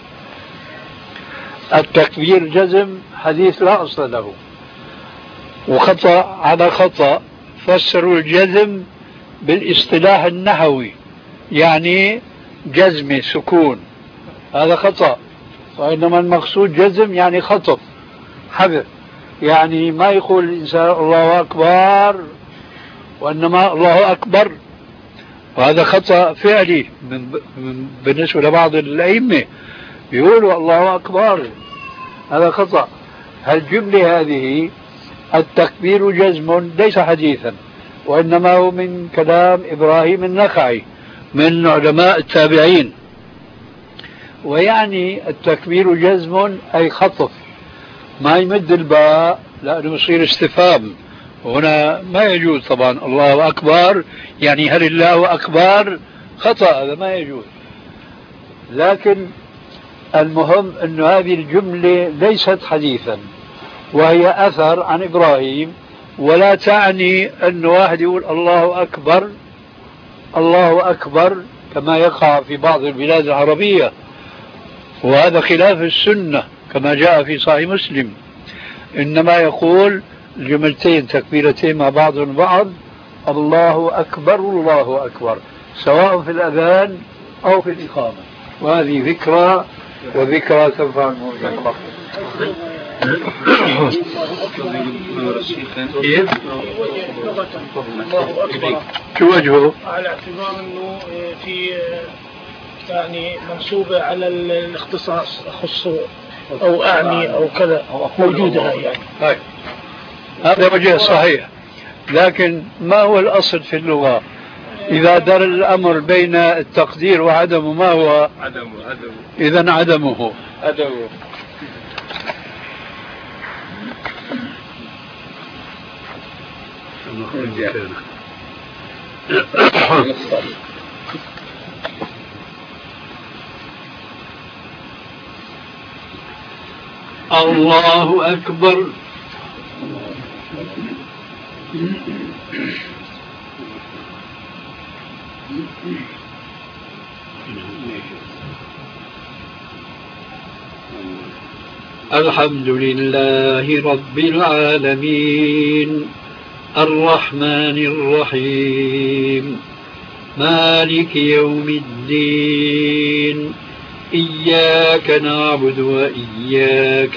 التكبير جزم حديث لا أصل له. وخطأ على خطأ فسروا الجزم بالاصطلاح النحوي يعني جزم سكون. هذا خطأ. وإنما المقصود جزم يعني خطف حذف. يعني ما يقول الإنسان الله أكبر وإنما الله أكبر. وهذا خطأ فعلي بالنسبة لبعض الأئمة يقولوا الله أكبر. هذا خطأ. هالجملة هذه التكبير جزم ليس حديثا وإنما هو من كلام إبراهيم النخعي من علماء التابعين. ويعني التكبير جزم أي خطف ما يمد الباء لأنه يصير استفهام. هنا ما يجوز طبعا الله أكبر يعني هل الله أكبر خطأ هذا ما يجوز. لكن المهم أن هذه الجملة ليست حديثا وهي أثر عن إبراهيم ولا تعني أن واحد يقول الله أكبر الله أكبر كما يقع في بعض البلاد العربية، وهذا خلاف السنة كما جاء في صحيح مسلم. إنما يقول الجملتين تكبيرتين مع بعض البعض، الله أكبر الله أكبر، سواء في الأذان أو في الإقامة. وهذه ذكرى، وذكرى تنفع المؤمنين. شو وجهه؟ على اعتبار انه في يعني منصوبة على الاختصاص، أخص أو أعني أو كذا، موجودة يعني. طيب هذا وجه صحيح، لكن ما هو الأصل في اللغة؟ إذا دار الأمر بين التقدير وعدمه ما هو؟ عدمه. عدمه. إذن عدمه. عدمه. الله أكبر. الحمد لله رب العالمين الرحمن الرحيم مالك يوم الدين إياك نعبد وإياك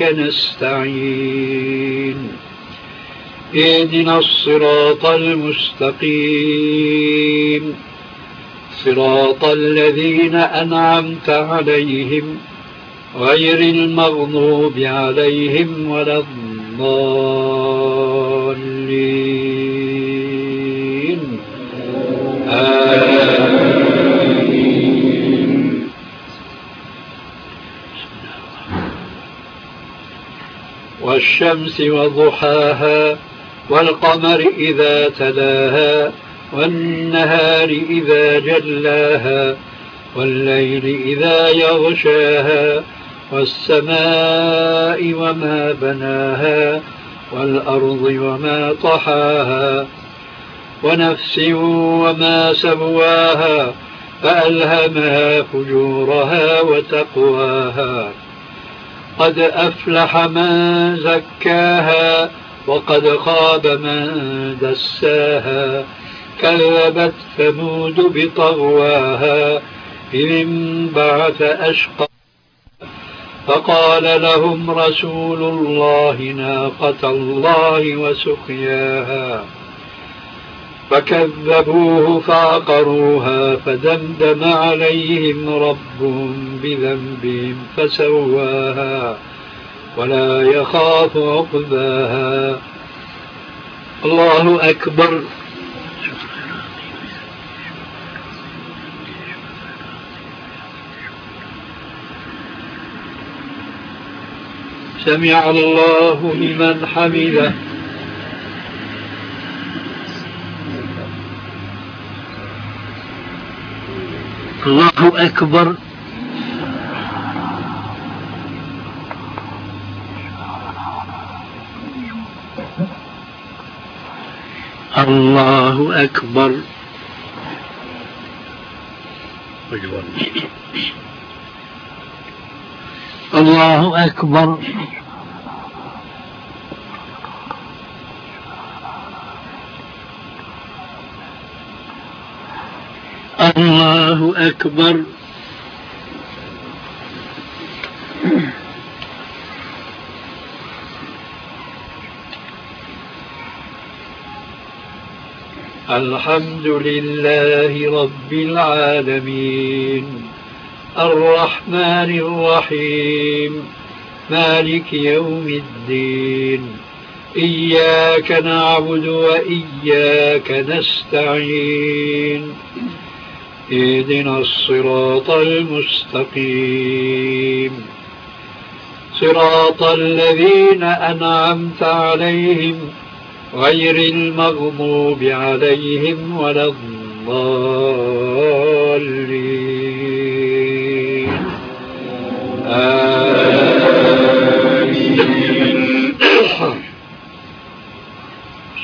نستعين اهدنا الصراط المستقيم صراط الذين أنعمت عليهم غير المغضوب عليهم ولا الضالين آمين. والشمس وضحاها والقمر إذا تلاها والنهار إذا جلاها والليل إذا يغشاها والسماء وما بناها والأرض وما طحاها ونفس وما سواها فألهمها فجورها وتقواها قد أفلح من زكاها وقد خاب من دساها كذبت ثمود بطغواها إذ انبعث أشقاها فقال لهم رسول الله ناقة الله وسقياها فكذبوه فعقروها فدمدم عليهم ربهم بذنبهم فسواها ولا يخاف عقباها. الله أكبر. سمع الله لمن حمده. الله أكبر. الله أكبر. الله أكبر. الله أكبر. الحمد لله رب العالمين الرحمن الرحيم مالك يوم الدين إياك نعبد وإياك نستعين اهدنا الصراط المستقيم صراط الذين أنعمت عليهم غير المغضوب عليهم ولا الضالين آمين.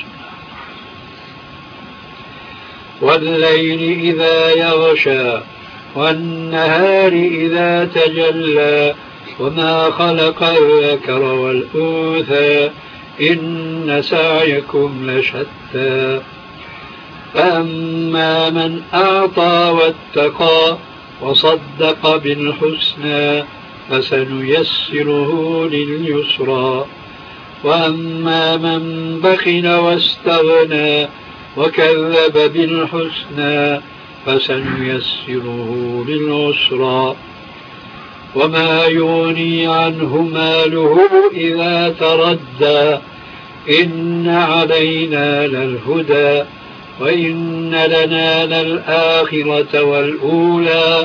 والليل إذا يغشى والنهار إذا تجلى وما خلق الذكر والأنثى إن سعيكم لشتى فأما من أعطى واتقى وصدق بالحسنى فسنيسره لليسرى وأما من بخل واستغنى وكذب بالحسنى فسنيسره للعسرى وما يغني عنه ماله إذا تردى إن علينا للهدى وإن لنا للآخرة والأولى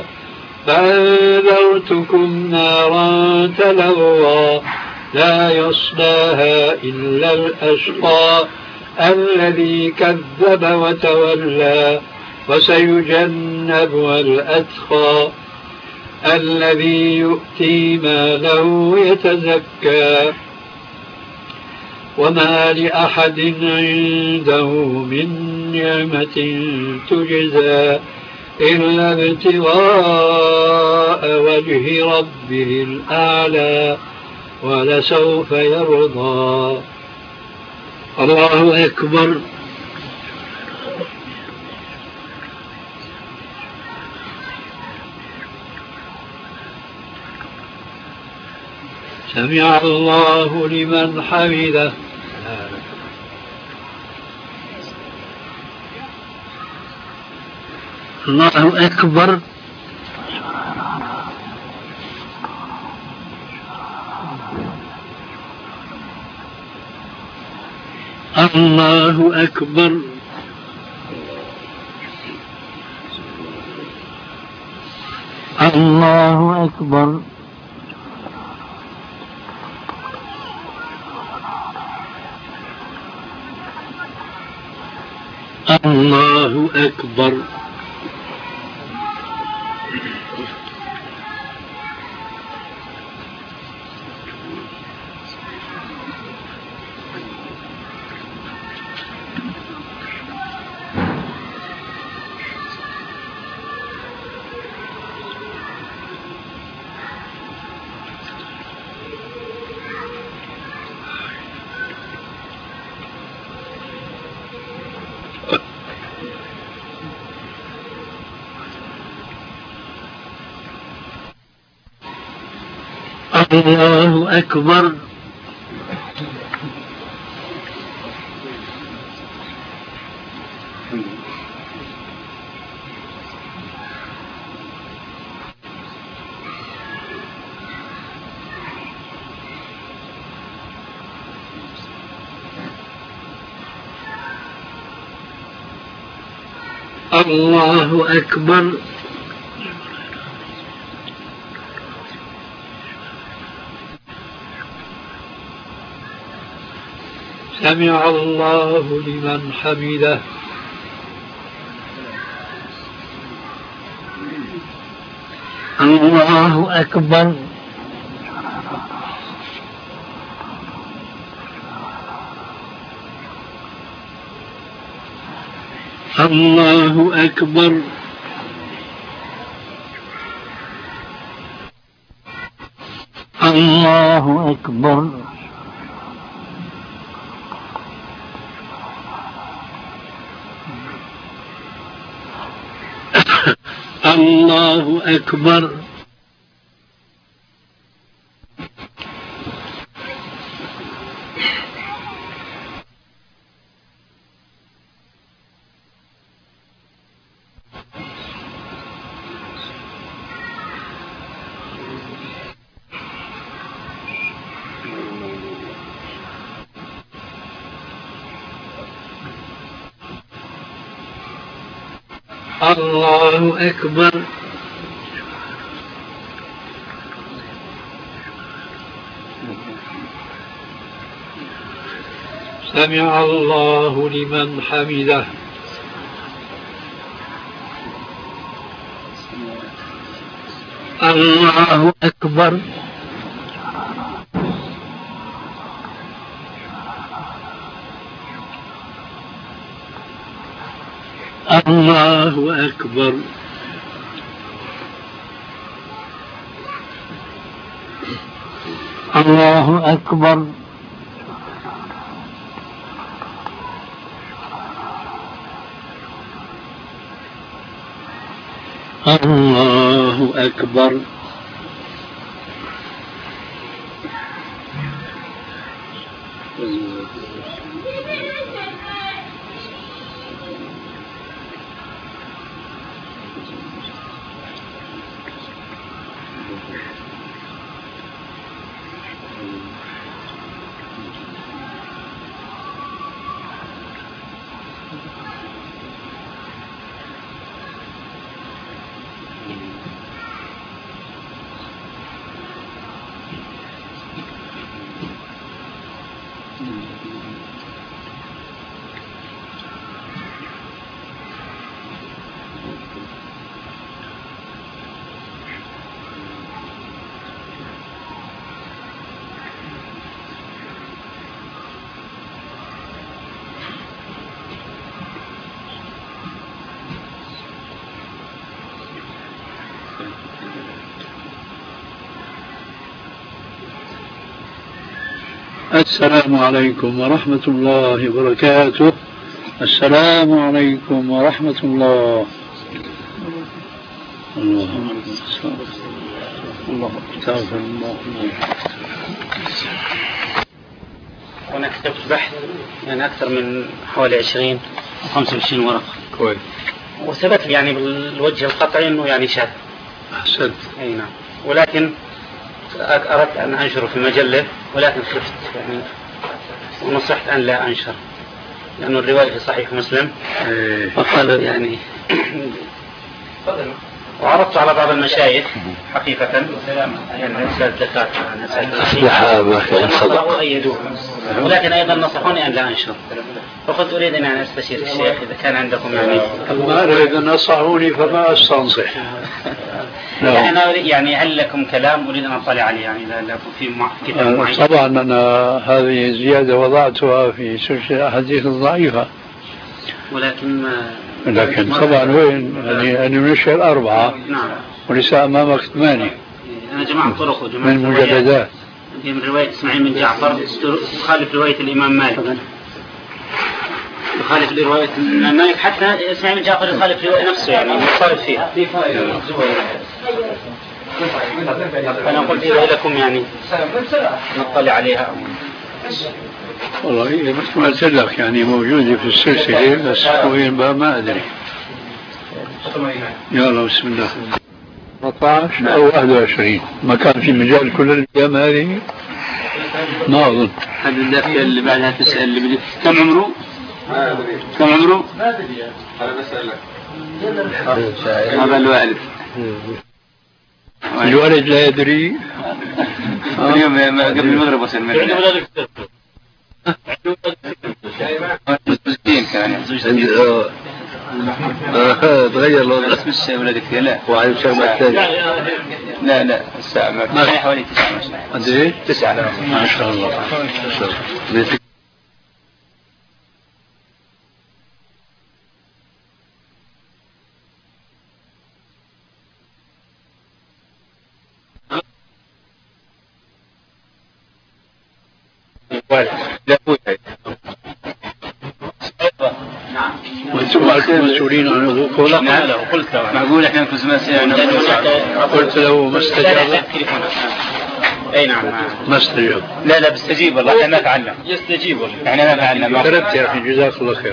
فأنذرتكم نارا تلظى لا يصلاها إلا الأشقى الذي كذب وتولى وسيجنبها الأتقى الذي يؤتي ماله يتزكى وما لأحد عنده من نعمة تجزى إلا ابتغاء وجه ربه الأعلى ولسوف يرضى. الله أكبر. سمع الله لمن حمده. الله أكبر. الله أكبر. الله أكبر. الله أكبر. الله أكبر. الله أكبر. سمع الله لمن حمده. الله أكبر. الله أكبر. الله أكبر. الله أكبر. الله أكبر. سمع الله لمن حمده. الله أكبر. الله أكبر. الله أكبر. الله أكبر. السلام عليكم ورحمة الله وبركاته. السلام عليكم ورحمة الله. الله الله استغفر الله. أنا كتبت بحث يعني أكثر من حوالي عشرين أو خمسة وعشرين ورقة. كويس. وثبت يعني بالوجه القطعي إنه يعني شاذ. أحسنت. أي نعم. ولكن أردت أن أنشره في مجلة ولكن خفت يعني ونصحت أن لا أنشر لأنه الرواية في صحيح مسلم. فقال يعني وعرضت على بعض المشايخ حقيقة يعني نسأل دكاترة نسأل وأيدوه ولكن أيضا نصحوني أن لا أنشر فقلت أريد أن أنا أستشير الشيخ إذا كان عندكم يعني ما إذا نصحوني فما أستنصح. يعني أنا يعني هل لكم كلام أريد أن أطلع عليه يعني إذا لكم في كتاب معين. طبعا أنا هذه زيادة وضعتها في سلسلة الأحاديث الضعيفة ولكن ما لكن طبعا وين يعني أنا منشر الأربعة. نعم. ولسه أمامك ثمانية. أنا جمعت طرق وجمعت من مجلدات. من رواية إسماعيل بن جعفر تخالف رواية الإمام مالك. يخالف رواية الإمام مالك حتى إسماعيل بن جعفر يخالف رواية نفسه يعني يخالف فيها. أنا قلت إذا لكم يعني نطلع عليها. والله هي مثل ما قلت لك يعني موجودة في السلسلة بس وين بقى ما أدري. يلا بسم الله. أربعة عشر أو واحد وعشرين ما كان في مجال كل الأيام هذه ما أظن. هذا الدافع اللي بعدها تسأل اللي بدي كم عمره؟ كم عمره؟ أنا بسألك. هذا الوالد. الولد لا يدري. اليوم قبل المغرب وصل من مسكين كان تغير الوضع. بس مش ولدك لا وعلى الشغل الثاني. لا لا الساعة ما حوالي تسعة قد إيه؟ تسعة ما شاء الله. نعم. وانتم مسؤولين عن حقوقه؟ نعم قلت معقول احنا كنا سمعنا قلت له ما استجاب. اي نعم ما استجاب. لا لا بيستجيب والله احنا ما فعلنا يستجيب والله احنا ما فعلنا كرمت يا اخي جزاك الله خير.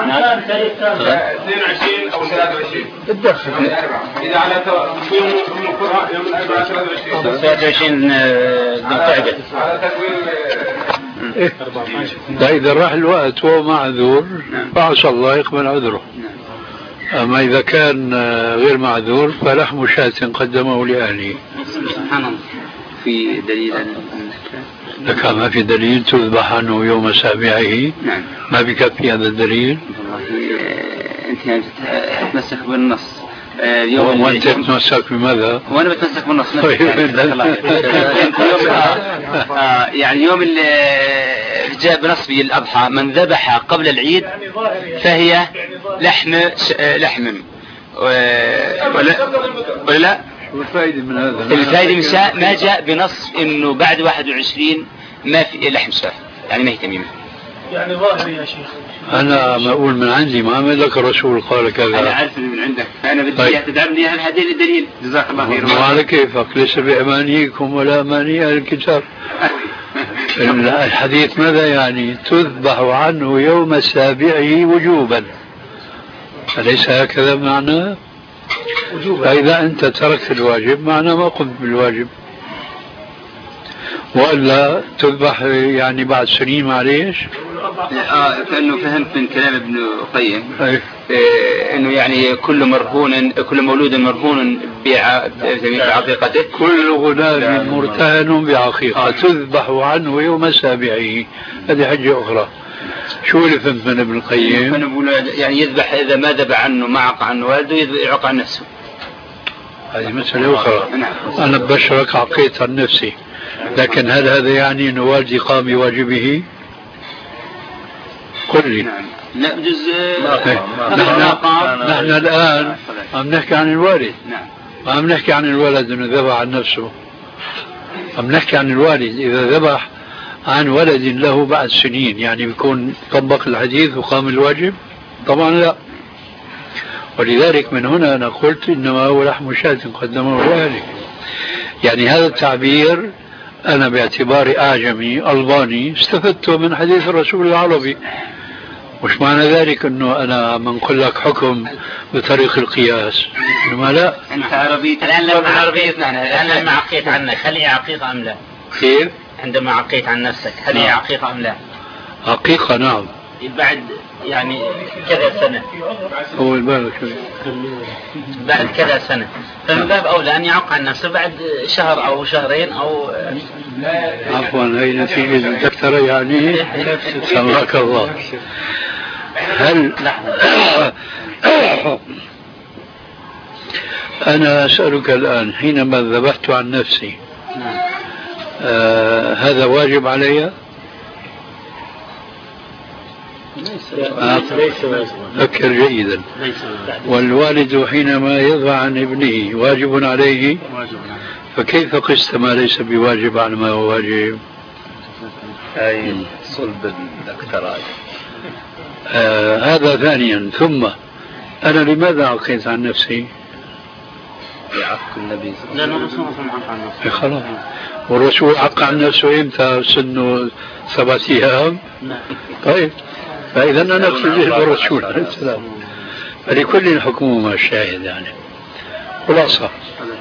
اثنين وعشرين او ثلاثة وعشرين بالدخل اذا على يوم يوم الاربعاء ثلاثة وعشرين ثلاثة وعشرين ذو القعدة على تكوين لا إذا راح الوقت وهو معذور فعسى الله يقبل عذره. أما إذا كان غير معذور فلحم شاة قدمه لأهله. سبحان الله. في دليل لك ما في دليل تذبح عنه يوم سابعه. نعم. ما بكفي هذا الدليل. أنت تتمسك بالنص. يوم وأنت تتمسك بماذا؟ وأنا بتمسك بالنص. يعني يوم اللي جاء بنص الأضحى من ذبح قبل العيد فهي لحم لحم ولا ولا شو الفائدة من هذا؟ الفائدة من شاء ما جاء بنص إنه بعد واحد وعشرين ما في لحم شاه، يعني ما هي تميمة. يعني ظاهري يا شيخ. أنا ما أقول من عندي، ما أعمل لك الرسول قال كذا. أنا عارف من عندك، أنا بدي طيب. تدعمني هل هذا الدليل؟ جزاك الله خير. وعلى كيفك، ليس بأمانيكم ولا أماني أهل الكتاب. الحديث ماذا يعني؟ تذبح عنه يوم سابعه وجوبا، أليس هكذا معناه؟ فإذا أنت تركت الواجب معناه ما قمت بالواجب، وإلا تذبح يعني بعد سنين. معليش آه كأنه فهمت من كلام ابن القيم إيه إنه يعني كل مرهون، كل مولود مرهون بعقيقته، كل غلام مرتهن بعقيقة آه. تذبح عنه يوم سابعه. هذه حجة أخرى. شو اللي فهمت من ابن القيم؟ أنا بقول يعني يذبح إذا ما ذبح عنه ما عق عنه والده يعق عن نفسه. هذه مسألة أخرى. أنا بشرك عقيت عن نفسي، لكن هل هذا يعني أن والدي قام بواجبه؟ قل لي. لا جزء. نحن, نحن الآن عم نحكي عن الوالد، عم نحكي عن الولد أنه ذبح عن نفسه، عم نحكي عن الوالد إذا ذبح عن ولد له بعد سنين، يعني بيكون طبق الحديث وقام الواجب؟ طبعا لا. ولذلك من هنا أنا قلت إنما هو لحم شاة قدمه لأهله. يعني هذا التعبير أنا باعتباري أعجمي ألباني استفدته من حديث الرسول العربي. مش معنى ذلك أنه أنا منقل لك حكم بطريق القياس، إنما لا. أنت عربي الآن لما عربية الآن لما عقيت عنك هل هي عقيقة أم لا؟ كيف؟ عندما عقيت عن نفسك هل هي عقيقة أم لا؟ حقيقة نعم. بعد يعني كذا سنة. هو بالك بعد كذا سنة، فمن باب أولى أن يعق عن نفسه بعد شهر أو شهرين أو. عفوا هي نتيجة الدكتورة يعني. سمعك الله. هل أنا أسألك الآن حينما ذبحت عن نفسي آه هذا واجب علي؟ فكر جيدا. والوالد حينما يضع عن ابنه واجب عليه، فكيف قست ما ليس بواجب على ما هو واجب؟ أي صلب الدكتوراه. آه هذا ثانيا. ثم أنا لماذا عقيت عن نفسي؟ يعق النبي لا لا الرسول عق عن نفسه. خلاص. والرسول عق عن نفسه إمتى؟ سنه سبعة أيام. طيب فإذا أنا أقصد بالرسول عليه السلام. فلكل حكم ما الشاهد يعني. خلاصة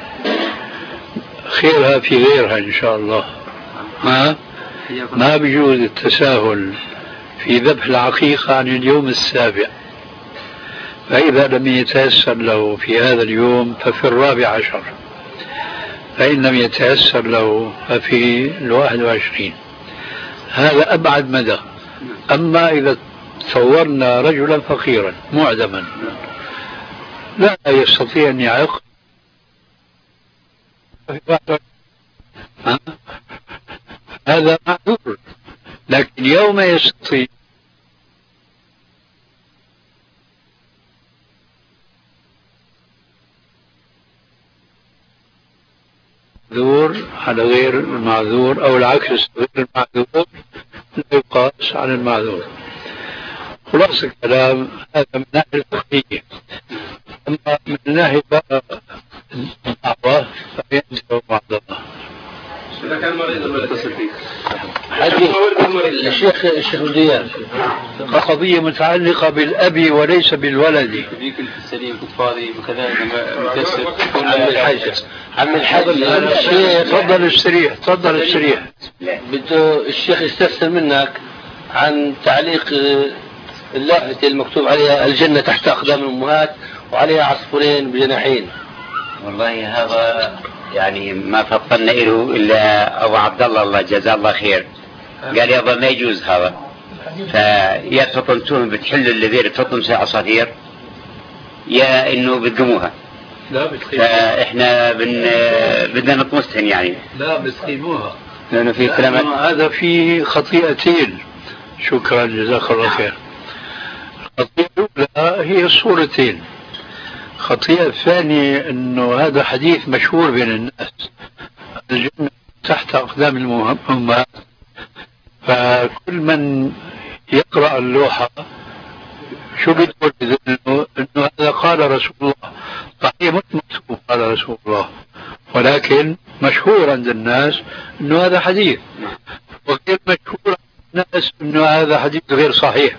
خيرها في غيرها إن شاء الله. ها؟ ما بيجوز التساهل في ذبح العقيقة عن اليوم السابع، فإذا لم يتيسر له في هذا اليوم ففي الرابع عشر، فإن لم يتيسر له ففي الواحد وعشرين. هذا أبعد مدى. أما إذا تصورنا رجلا فقيرا معدما لا يستطيع أن يعق، هذا معذور. لكن يوم يستطيع معذور على غير المعذور، أو العكس غير المعذور لا يقاس على المعذور. خلاص الكلام هذا من ناحية الفقهية. أما من ناحية بقى الدعوة فينتهي بعض الله. إذا كان مريض ولا تصل فيه الشيخ الشيخ ديان قضية متعلقة بالأب وليس بالولد. ذيك السليم كنت فاضي وكذا متسر عم الحاج عم الحاج الشيخ تفضل استريح تفضل استريح. بده الشيخ يستفسر منك عن تعليق اللافته المكتوب عليها الجنة تحت أقدام الأمهات وعليها عصفورين بجناحين. والله هذا يعني ما فطنا له إلا أبو عبد الله الله جزاه الله خير قال يا ما يجوز هذا. فيا تفطنتوهم بتحلوا اللي تفطن ساعة عصافير يا إنه بتقموها. لا بتقيموها. فإحنا بن بدنا نطمسهم يعني. لا بتقيموها. لأنه في كلام هذا في خطيئتين. شكرا جزاك الله خير. الخطيئة الأولى هي الصورتين. الخطيئة الثانية أنه هذا حديث مشهور بين الناس، الجنة تحت أقدام الأمهات، فكل من يقرأ اللوحة شو بيقول إنه إنه هذا قال رسول الله. صحيح مش مكتوب قال رسول الله، ولكن مشهور عند الناس إنه هذا حديث، وغير مشهور عند الناس إنه هذا حديث غير صحيح.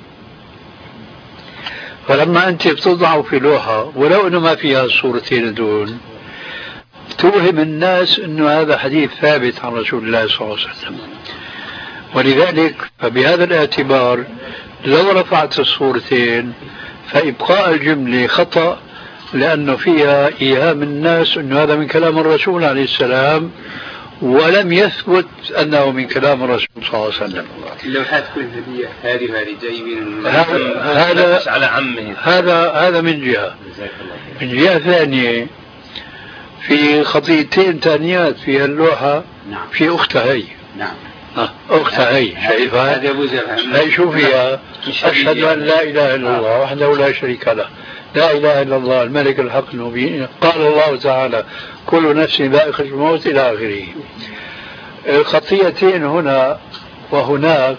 فلما أنت بتضعه في لوحة ولو إنه ما فيها الصورتين دول، توهم الناس إنه هذا حديث ثابت عن رسول الله صلى الله عليه وسلم. ولذلك فبهذا الاعتبار لو رفعت الصورتين فإبقاء الجملة خطأ، لأنه فيها إيهام الناس أنه هذا من كلام الرسول عليه السلام، ولم يثبت أنه من كلام الرسول صلى الله عليه وسلم. اللوحات كل هدية هذه وهذه جايبين هذا على عمه. هذا هذا من جهة. من جهة ثانية في خطيتين ثانيات في اللوحة في أختها هي. نعم. أختها هي شايفها؟ هذه أبو زرع. هي شو فيها؟ أشهد أن لا إله إلا الله وحده لا شريك له، لا إله إلا الله الملك الحق المبين، قال الله تعالى كل نفس ذائقة الموت إلى آخره. الخطيتين هنا وهناك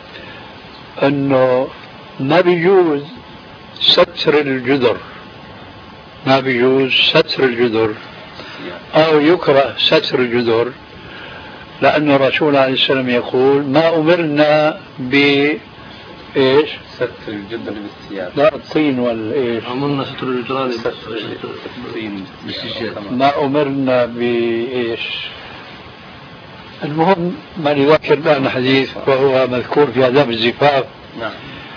أنه ما بيجوز ستر الجدر، ما بيجوز ستر الجدر أو يكره ستر الجدر، لأن الرسول عليه السلام يقول ما أمرنا ب إيش؟ ستر الجدر بالثياب. لا الطين والإيش؟ أمرنا ستر الجدران بالطين بالسجاد. ما أمرنا بإيش؟ المهم ما يذكر الآن حديث وهو مذكور في آداب الزفاف. نعم.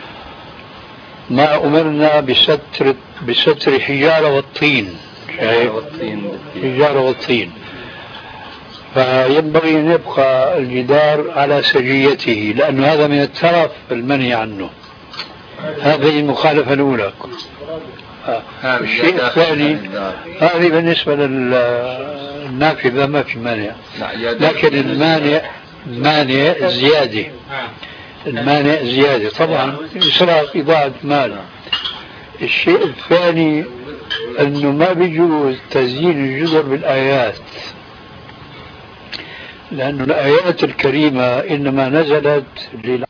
ما أمرنا بستر بستر حجارة والطين. شايف؟ حجارة والطين. فينبغي أن يبقى الجدار على سجيته، لأن هذا من الترف المنهي عنه. هذه المخالفة الأولى. الشيء الثاني هذه بالنسبة للنافذة ما في مانع، لكن المانع مانع زيادة، المانع زيادة طبعا إسراف إضاعة مال. الشيء الثاني أنه ما بيجوز تزيين الجدر بالآيات، لأن الآيات الكريمة إنما نزلت للعالم